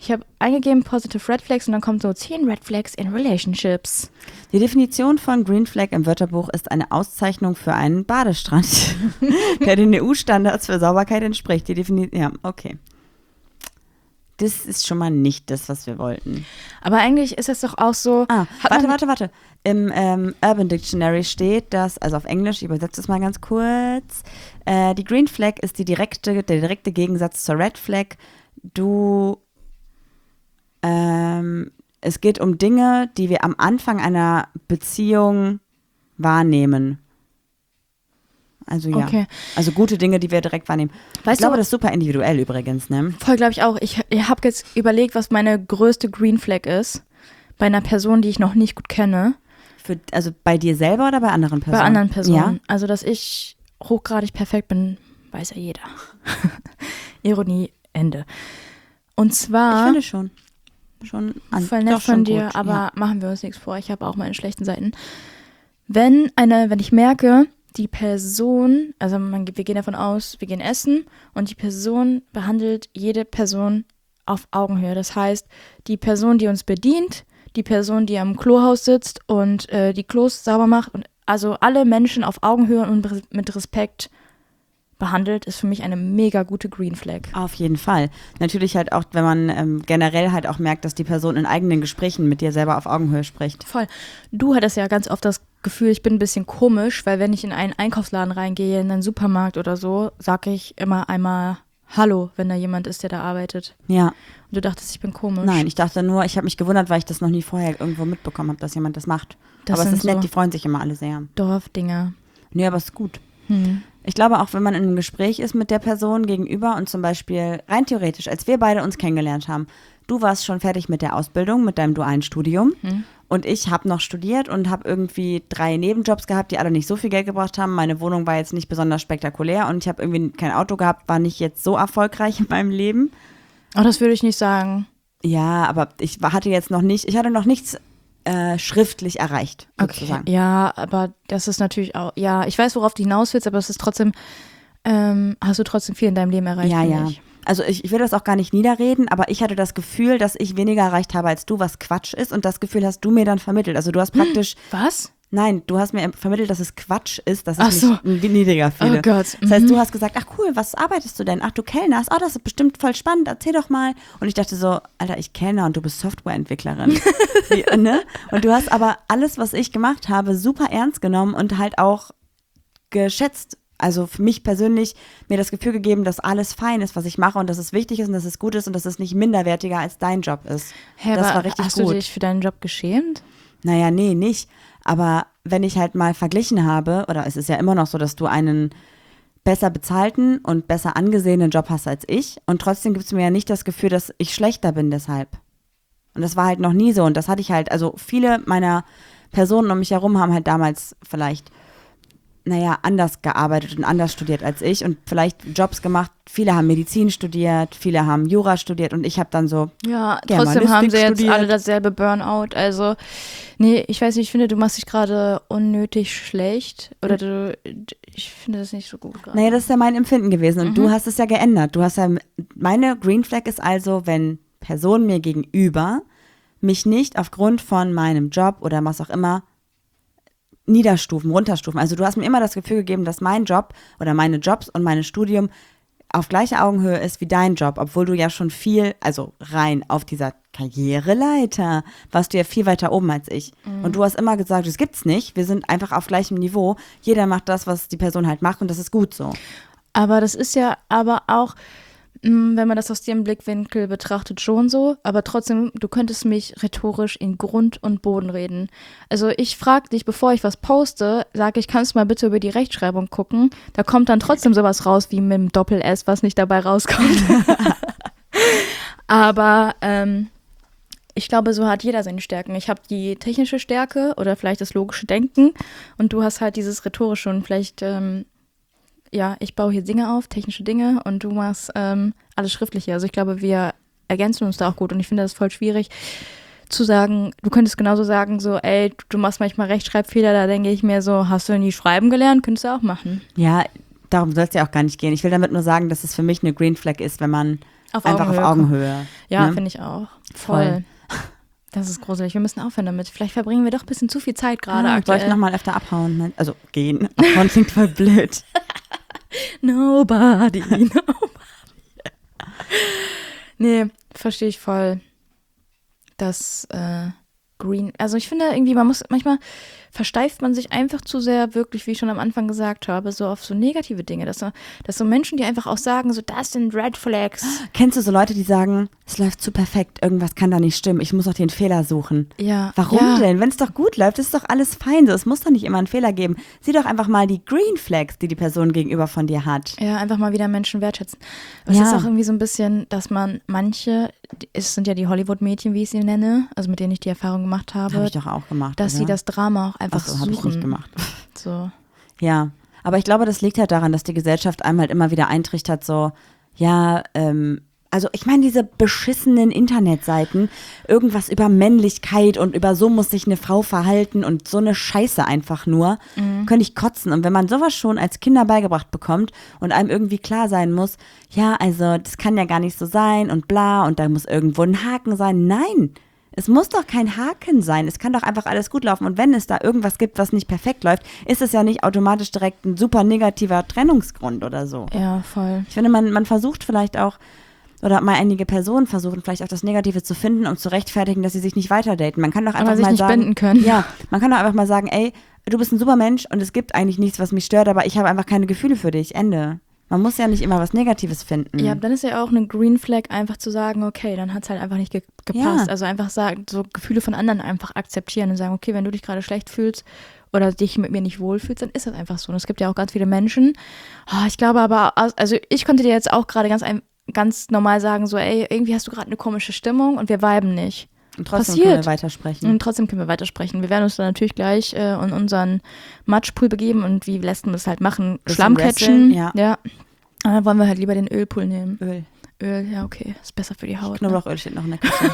Ich habe eingegeben Positive Red Flags und dann kommt so zehn Red Flags in Relationships. Die Definition von Green Flag im Wörterbuch ist eine Auszeichnung für einen Badestrand, der den E U-Standards für Sauberkeit entspricht. Die Definition, ja, okay. Das ist schon mal nicht das, was wir wollten. Aber eigentlich ist es doch auch so. Ah, hat warte, man- warte, warte. Im ähm, Urban Dictionary steht, dass, also auf Englisch, ich übersetze es mal ganz kurz, äh, die Green Flag ist die direkte, der direkte Gegensatz zur Red Flag. Du, ähm, es geht um Dinge, die wir am Anfang einer Beziehung wahrnehmen. Also ja, Okay. also gute Dinge, die wir direkt wahrnehmen. Weißt ich glaube, du- das ist super individuell übrigens, ne? Voll, glaube ich auch. Ich, ich habe jetzt überlegt, was meine größte Green Flag ist. Bei einer Person, die ich noch nicht gut kenne. Für, also bei dir selber oder bei anderen Personen? Bei anderen Personen. Ja? Also, dass ich hochgradig perfekt bin, weiß ja jeder. Ironie, Ende. Und Ich zwar, finde schon. Schon an, voll nett doch schon von dir, gut, aber ja. machen wir uns nichts vor. Ich habe auch meine schlechten Seiten. Wenn eine, wenn ich merke, die Person, also man, wir gehen davon aus, wir gehen essen und die Person behandelt jede Person auf Augenhöhe. Das heißt, die Person, die uns bedient, die Person, die am Klohaus sitzt und äh, die Klos sauber macht und also alle Menschen auf Augenhöhe und mit Respekt behandelt, ist für mich eine mega gute Green Flag. Auf jeden Fall. Natürlich halt auch, wenn man ähm, generell halt auch merkt, dass die Person in eigenen Gesprächen mit dir selber auf Augenhöhe spricht. Voll. Du hattest ja ganz oft das Gefühl, ich bin ein bisschen komisch, weil wenn ich in einen Einkaufsladen reingehe, in einen Supermarkt oder so, sage ich immer einmal Hallo, wenn da jemand ist, der da arbeitet. Ja. Und du dachtest, ich bin komisch. Nein, ich dachte nur, ich habe mich gewundert, weil ich das noch nie vorher irgendwo mitbekommen habe, dass jemand das macht. Das aber es sind ist nett, so die freuen sich immer alle sehr. Dorfdinger. Nee, aber es ist gut. Hm. Ich glaube auch, wenn man in einem Gespräch ist mit der Person gegenüber und zum Beispiel rein theoretisch, als wir beide uns kennengelernt haben, du warst schon fertig mit der Ausbildung, mit deinem dualen Studium Hm. und ich habe noch studiert und habe irgendwie drei Nebenjobs gehabt, die alle nicht so viel Geld gebracht haben. Meine Wohnung war jetzt nicht besonders spektakulär und ich habe irgendwie kein Auto gehabt, war nicht jetzt so erfolgreich in meinem Leben. Oh, das würde ich nicht sagen. Ja, aber ich war- hatte jetzt noch nicht, ich hatte noch nichts äh, schriftlich erreicht, sozusagen. Okay. Ja, aber das ist natürlich auch, ja, ich weiß, worauf du hinaus willst, aber es ist trotzdem, ähm, hast du trotzdem viel in deinem Leben erreicht. Ja, finde ja. ich. Also ich, ich will das auch gar nicht niederreden, aber ich hatte das Gefühl, dass ich weniger erreicht habe als du, was Quatsch ist. Und das Gefühl hast du mir dann vermittelt. Also du hast praktisch, Was? nein, du hast mir vermittelt, dass es Quatsch ist, dass ich Ach so. mich niedriger fühle. Oh Gott. Das heißt, Mhm. du hast gesagt, ach cool, was arbeitest du denn? Ach, du kellnerst. Oh, das ist bestimmt voll spannend, erzähl doch mal. Und ich dachte so, Alter, ich kellner und du bist Softwareentwicklerin. Wie, ne? Und du hast aber alles, was ich gemacht habe, super ernst genommen und halt auch geschätzt. Also für mich persönlich mir das Gefühl gegeben, dass alles fein ist, was ich mache und dass es wichtig ist und dass es gut ist und dass es nicht minderwertiger als dein Job ist. Hä, das aber war richtig hast gut. du dich für deinen Job geschämt? Naja, nee, nicht. Aber wenn ich halt mal verglichen habe, oder es ist ja immer noch so, dass du einen besser bezahlten und besser angesehenen Job hast als ich und trotzdem gibt es mir ja nicht das Gefühl, dass ich schlechter bin deshalb. Und das war halt noch nie so und das hatte ich halt, also viele meiner Personen um mich herum haben halt damals vielleicht, naja, anders gearbeitet und anders studiert als ich und vielleicht Jobs gemacht. Viele haben Medizin studiert, viele haben Jura studiert und ich habe dann so, Ja, Germanistik trotzdem haben sie jetzt studiert. alle dasselbe Burnout. Also, nee, ich weiß nicht, ich finde, du machst dich gerade unnötig schlecht. Oder du, ich finde das nicht so gut gerade. naja, das ist ja mein Empfinden gewesen und Mhm. du hast es ja geändert. Du hast ja, meine Green Flag ist also, wenn Personen mir gegenüber mich nicht aufgrund von meinem Job oder was auch immer niederstufen, runterstufen. Also du hast mir immer das Gefühl gegeben, dass mein Job oder meine Jobs und mein Studium auf gleicher Augenhöhe ist wie dein Job, obwohl du ja schon viel, also rein auf dieser Karriereleiter, warst du ja viel weiter oben als ich. Mhm. Und du hast immer gesagt, das gibt's nicht, wir sind einfach auf gleichem Niveau, jeder macht das, was die Person halt macht und das ist gut so. Aber das ist ja aber auch, mh, wenn man das aus dem Blickwinkel betrachtet, schon so. Aber trotzdem, du könntest mich rhetorisch in Grund und Boden reden. Also ich frage dich, bevor ich was poste, sage ich, kannst du mal bitte über die Rechtschreibung gucken? Da kommt dann trotzdem sowas raus wie mit dem Doppel-S, was nicht dabei rauskommt. Aber ähm, ich glaube, so hat jeder seine Stärken. Ich habe die technische Stärke oder vielleicht das logische Denken und du hast halt dieses rhetorische und vielleicht, ähm, ja, ich baue hier Dinge auf, technische Dinge und du machst ähm, alles Schriftliche. Also ich glaube, wir ergänzen uns da auch gut und ich finde das voll schwierig zu sagen, du könntest genauso sagen, so, ey, du machst manchmal Rechtschreibfehler, da denke ich mir so, hast du nie schreiben gelernt? Könntest du auch machen. Ja, darum soll es ja auch gar nicht gehen. Ich will damit nur sagen, dass es für mich eine Green Flag ist, wenn man Auf einfach Augenhöhe. auf Augenhöhe. Ja, ne? finde ich auch. Voll. Voll. Das ist gruselig. Wir müssen aufhören damit. Vielleicht verbringen wir doch ein bisschen zu viel Zeit gerade Ah, soll ich aktuell. nochmal öfter abhauen? Ne? Also gehen. Abhauen klingt voll blöd. Nobody, nobody. Nee, verstehe ich voll. Das äh, Green, also ich finde irgendwie, man muss, manchmal versteift man sich einfach zu sehr, wirklich, wie ich schon am Anfang gesagt habe, so auf so negative Dinge. Dass so, dass so Menschen, die einfach auch sagen, so das sind Red Flags. Kennst du so Leute, die sagen, es läuft zu perfekt, irgendwas kann da nicht stimmen, ich muss doch den Fehler suchen. Ja. Warum ja. denn? Wenn es doch gut läuft, ist doch alles fein so. Es muss doch nicht immer einen Fehler geben. Sieh doch einfach mal die Green Flags, die die Person gegenüber von dir hat. Ja, einfach mal wieder Menschen wertschätzen. Es Ja. ist auch irgendwie so ein bisschen, dass man manche, es sind ja die Hollywood-Mädchen, wie ich sie nenne, also mit denen ich die Erfahrung gemacht habe, Habe ich doch auch gemacht. dass oder? sie das Drama auch einfach Ach so, suchen. habe ich nicht gemacht. So. Ja, aber ich glaube, das liegt halt daran, dass die Gesellschaft einem halt immer wieder eintrichtert, so, ja, ähm, also ich meine, diese beschissenen Internetseiten, irgendwas über Männlichkeit und über so muss sich eine Frau verhalten und so eine Scheiße einfach nur, Mhm. könnte ich kotzen. Und wenn man sowas schon als Kinder beigebracht bekommt und einem irgendwie klar sein muss, ja, also das kann ja gar nicht so sein und bla und da muss irgendwo ein Haken sein. Nein, es muss doch kein Haken sein. Es kann doch einfach alles gut laufen. Und wenn es da irgendwas gibt, was nicht perfekt läuft, ist es ja nicht automatisch direkt ein super negativer Trennungsgrund oder so. Ja, voll. Ich finde, man, man versucht vielleicht auch, oder mal einige Personen versuchen vielleicht auch das Negative zu finden, um zu rechtfertigen, dass sie sich nicht weiter daten. Man kann doch einfach Aber sich mal nicht sagen, binden können. Ja, man kann doch einfach mal sagen, ey, du bist ein super Mensch und es gibt eigentlich nichts, was mich stört, aber ich habe einfach keine Gefühle für dich. Ende. Man muss ja nicht immer was Negatives finden. Ja, dann ist ja auch eine Green Flag, einfach zu sagen, okay, dann hat es halt einfach nicht ge gepasst. Ja. Also einfach sagen, so Gefühle von anderen einfach akzeptieren und sagen, okay, wenn du dich gerade schlecht fühlst oder dich mit mir nicht wohlfühlst, dann ist das einfach so. Und es gibt ja auch ganz viele Menschen. Oh, ich glaube aber, also ich konnte dir jetzt auch gerade ganz, ein- ganz normal sagen, so, ey, irgendwie hast du gerade eine komische Stimmung und wir viben nicht. Und trotzdem passiert. können wir weitersprechen. Und trotzdem können wir weitersprechen. Wir werden uns dann natürlich gleich äh, in unseren Matschpool begeben und wie Lesben das halt machen, Bisschen Schlamm catchen. wresteln, ja. ja. Aber dann wollen wir halt lieber den Ölpool nehmen. Öl. Öl, ja, okay. Ist besser für die Haut. Ne? Knoblauchöl steht noch in der Küche.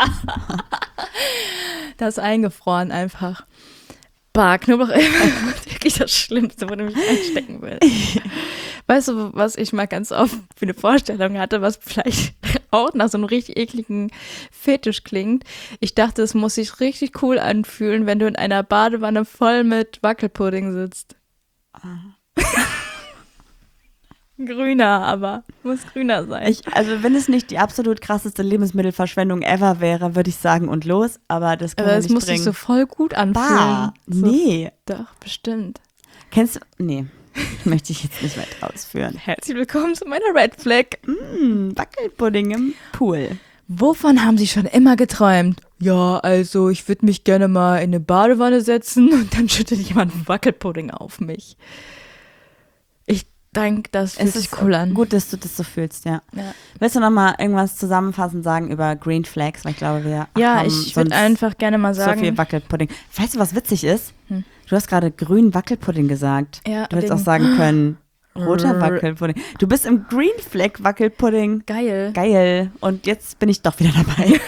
Das ist eingefroren einfach. Bah, Knoblauchöl ist wirklich das Schlimmste, wo du mich einstecken willst. Weißt du, was ich mal ganz oft für eine Vorstellung hatte, was vielleicht auch nach so einem richtig ekligen Fetisch klingt? Ich dachte, es muss sich richtig cool anfühlen, wenn du in einer Badewanne voll mit Wackelpudding sitzt. Grüner, aber muss grüner sein. Ich, also wenn es nicht die absolut krasseste Lebensmittelverschwendung ever wäre, würde ich sagen und los, aber das können aber wir es nicht muss sich bringen. so voll gut anfühlen. Bah, So, nee. Doch, bestimmt. Kennst du, nee, möchte ich jetzt nicht weiter ausführen. Herzlich willkommen zu meiner Red Flag. Mm, Wackelpudding im Pool. Wovon haben Sie schon immer geträumt? Ja, also ich würde mich gerne mal in eine Badewanne setzen und dann schüttet jemand Wackelpudding auf mich. Ich denke, das fühlt Es sich ist cool an. gut, dass du das so fühlst, ja. Ja, Willst du noch mal irgendwas zusammenfassend sagen über Green Flags? Weil ich glaube, wir ja haben ich würde sonst einfach gerne mal so sagen. viel Wackelpudding. Weißt du, was witzig ist? Hm. Du hast gerade grün Wackelpudding gesagt. Ja, Du hättest wegen- auch sagen können, roter Rrr. Wackelpudding. Du bist im Green Flag Wackelpudding. Geil. Geil. Und jetzt bin ich doch wieder dabei.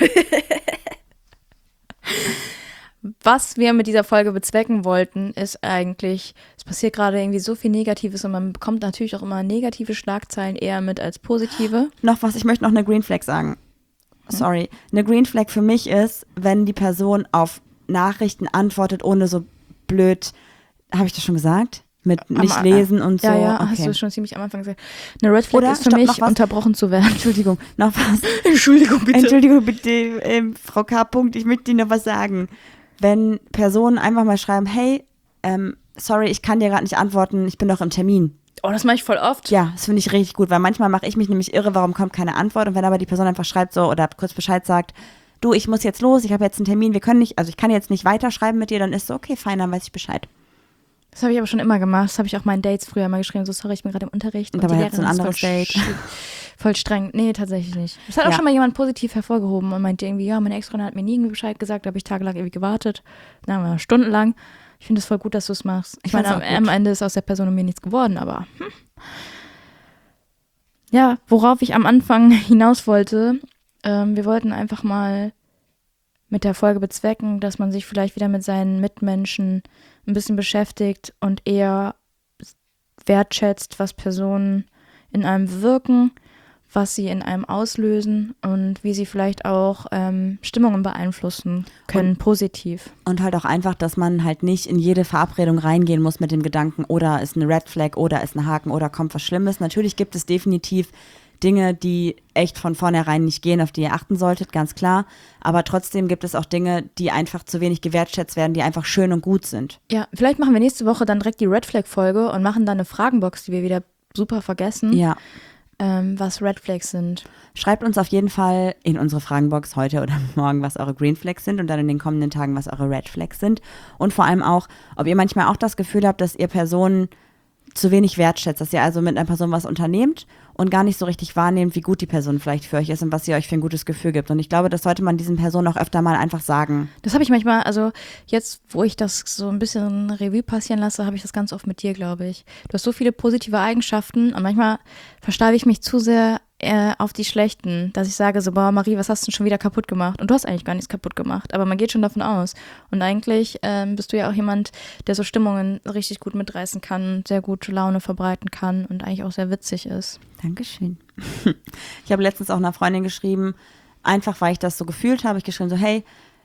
Was wir mit dieser Folge bezwecken wollten, ist eigentlich, es passiert gerade irgendwie so viel Negatives und man bekommt natürlich auch immer negative Schlagzeilen eher mit als positive. Noch was, ich möchte noch eine Green Flag sagen. Sorry. Eine Green Flag für mich ist, wenn die Person auf Nachrichten antwortet, ohne so blöd, habe ich das schon gesagt? Mit nicht Am- lesen und so. Ja, ja, okay. hast du schon ziemlich am Anfang gesagt. Eine Red Flag Oder, ist für stopp, mich, noch was? unterbrochen zu werden. Entschuldigung, noch was. Entschuldigung, Entschuldigung bitte, ähm, Frau K. Punkt, ich möchte Ihnen noch was sagen. Wenn Personen einfach mal schreiben, hey, ähm, sorry, ich kann dir gerade nicht antworten, ich bin doch im Termin. Oh, das mache ich voll oft. Ja, das finde ich richtig gut, weil manchmal mache ich mich nämlich irre, warum kommt keine Antwort und wenn aber die Person einfach schreibt so oder kurz Bescheid sagt, du, ich muss jetzt los, ich habe jetzt einen Termin, wir können nicht, also ich kann jetzt nicht weiterschreiben mit dir, dann ist so, okay, fein, dann weiß ich Bescheid. Das habe ich aber schon immer gemacht. Das habe ich auch meinen Dates früher immer geschrieben. So, sorry, ich bin gerade im Unterricht. Und die dabei hattest du ein Lehrerin ist anderes voll, Date. sch- voll streng. Nee, tatsächlich nicht. Das hat auch Ja. schon mal jemand positiv hervorgehoben und meinte irgendwie, ja, meine Ex-Freundin hat mir nie irgendwie Bescheid gesagt, da habe ich tagelang irgendwie gewartet. Na, mal stundenlang. Ich finde es voll gut, dass du es machst. Ich Ich meine, find's am, auch gut. am Ende ist aus der Person und mir nichts geworden, aber hm. Ja, worauf ich am Anfang hinaus wollte, ähm, wir wollten einfach mal mit der Folge bezwecken, dass man sich vielleicht wieder mit seinen Mitmenschen ein bisschen beschäftigt und eher wertschätzt, was Personen in einem wirken, was sie in einem auslösen und wie sie vielleicht auch ähm, Stimmungen beeinflussen können, und, positiv. Und halt auch einfach, dass man halt nicht in jede Verabredung reingehen muss mit dem Gedanken, oder ist eine Red Flag, oder ist ein Haken, oder kommt was Schlimmes. Natürlich gibt es definitiv Dinge, die echt von vornherein nicht gehen, auf die ihr achten solltet, ganz klar. Aber trotzdem gibt es auch Dinge, die einfach zu wenig gewertschätzt werden, die einfach schön und gut sind. Ja, vielleicht machen wir nächste Woche dann direkt die Red Flag-Folge und machen dann eine Fragenbox, die wir wieder super vergessen. Ja. Ähm, was Red Flags sind. Schreibt uns auf jeden Fall in unsere Fragenbox heute oder morgen, was eure Green Flags sind und dann in den kommenden Tagen, was eure Red Flags sind. Und vor allem auch, ob ihr manchmal auch das Gefühl habt, dass ihr Personen zu wenig wertschätzt, dass ihr also mit einer Person was unternehmt und gar nicht so richtig wahrnehmt, wie gut die Person vielleicht für euch ist und was sie euch für ein gutes Gefühl gibt. Und ich glaube, das sollte man diesen Personen auch öfter mal einfach sagen. Das habe ich manchmal, also jetzt, wo ich das so ein bisschen Revue passieren lasse, habe ich das ganz oft mit dir, glaube ich. Du hast so viele positive Eigenschaften und manchmal versteife ich mich zu sehr äh, auf die schlechten, dass ich sage so, boah, Marie, was hast du denn schon wieder kaputt gemacht? Und du hast eigentlich gar nichts kaputt gemacht, aber man geht schon davon aus. Und eigentlich ähm, bist du ja auch jemand, der so Stimmungen richtig gut mitreißen kann, sehr gute Laune verbreiten kann und eigentlich auch sehr witzig ist. Dankeschön. Ich habe letztens auch einer Freundin geschrieben, einfach weil ich das so gefühlt habe, ich geschrieben so, hey,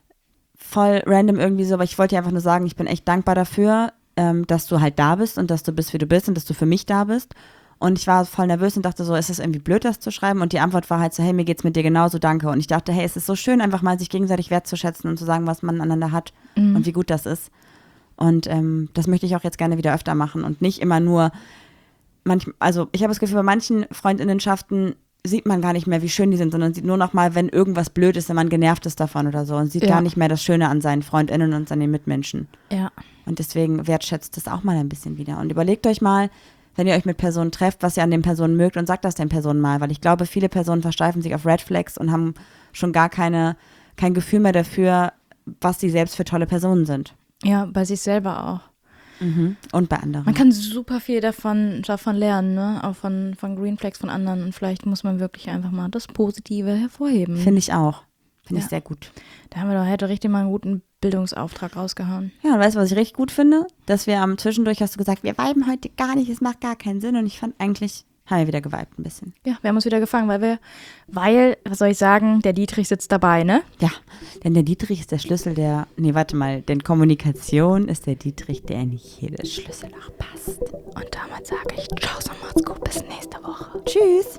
voll random irgendwie so, aber ich wollte dir einfach nur sagen, ich bin echt dankbar dafür, ähm, dass du halt da bist und dass du bist, wie du bist und dass du für mich da bist. Und ich war voll nervös und dachte so, ist es irgendwie blöd, das zu schreiben? Und die Antwort war halt so, hey, mir geht's mit dir genauso, danke. Und ich dachte, hey, es ist so schön, einfach mal sich gegenseitig wertzuschätzen und zu sagen, was man aneinander hat mhm. und wie gut das ist. Und ähm, das möchte ich auch jetzt gerne wieder öfter machen und nicht immer nur, manch, also ich habe das Gefühl, bei manchen Freundinnenschaften sieht man gar nicht mehr, wie schön die sind, sondern sieht nur noch mal, wenn irgendwas blöd ist, wenn man genervt ist davon oder so und sieht ja. gar nicht mehr das Schöne an seinen Freundinnen und an den Mitmenschen. Ja. Und deswegen wertschätzt das auch mal ein bisschen wieder. Und überlegt euch mal, wenn ihr euch mit Personen trefft, was ihr an den Personen mögt und sagt das den Personen mal, weil ich glaube, viele Personen versteifen sich auf Red Flags und haben schon gar keine, kein Gefühl mehr dafür, was sie selbst für tolle Personen sind. Ja, bei sich selber auch. Mhm. Und bei anderen. Man kann super viel davon, davon lernen, ne? Auch von, von Green Flags von anderen und vielleicht muss man wirklich einfach mal das Positive hervorheben. Finde ich auch. Finde ja. ich sehr gut. Da haben wir doch heute richtig mal einen guten Bildungsauftrag rausgehauen. Ja, und weißt du, was ich richtig gut finde? Dass wir am Zwischendurch, hast du gesagt, wir viben heute gar nicht, es macht gar keinen Sinn. Und ich fand eigentlich, haben wir wieder geweibt ein bisschen. Ja, wir haben uns wieder gefangen, weil wir, weil, was soll ich sagen, der Dietrich sitzt dabei, ne? Ja, denn der Dietrich ist der Schlüssel der, nee, warte mal, denn Kommunikation ist der Dietrich, der nicht jedes Schlüsselloch passt. Und damit sage ich, ciao, so macht's gut, bis nächste Woche. Tschüss.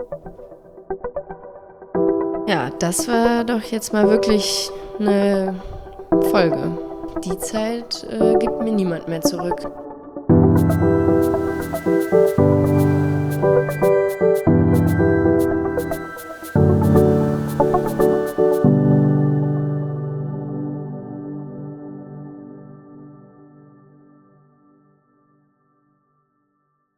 Ja, das war doch jetzt mal wirklich eine Folge. Die Zeit äh, gibt mir niemand mehr zurück.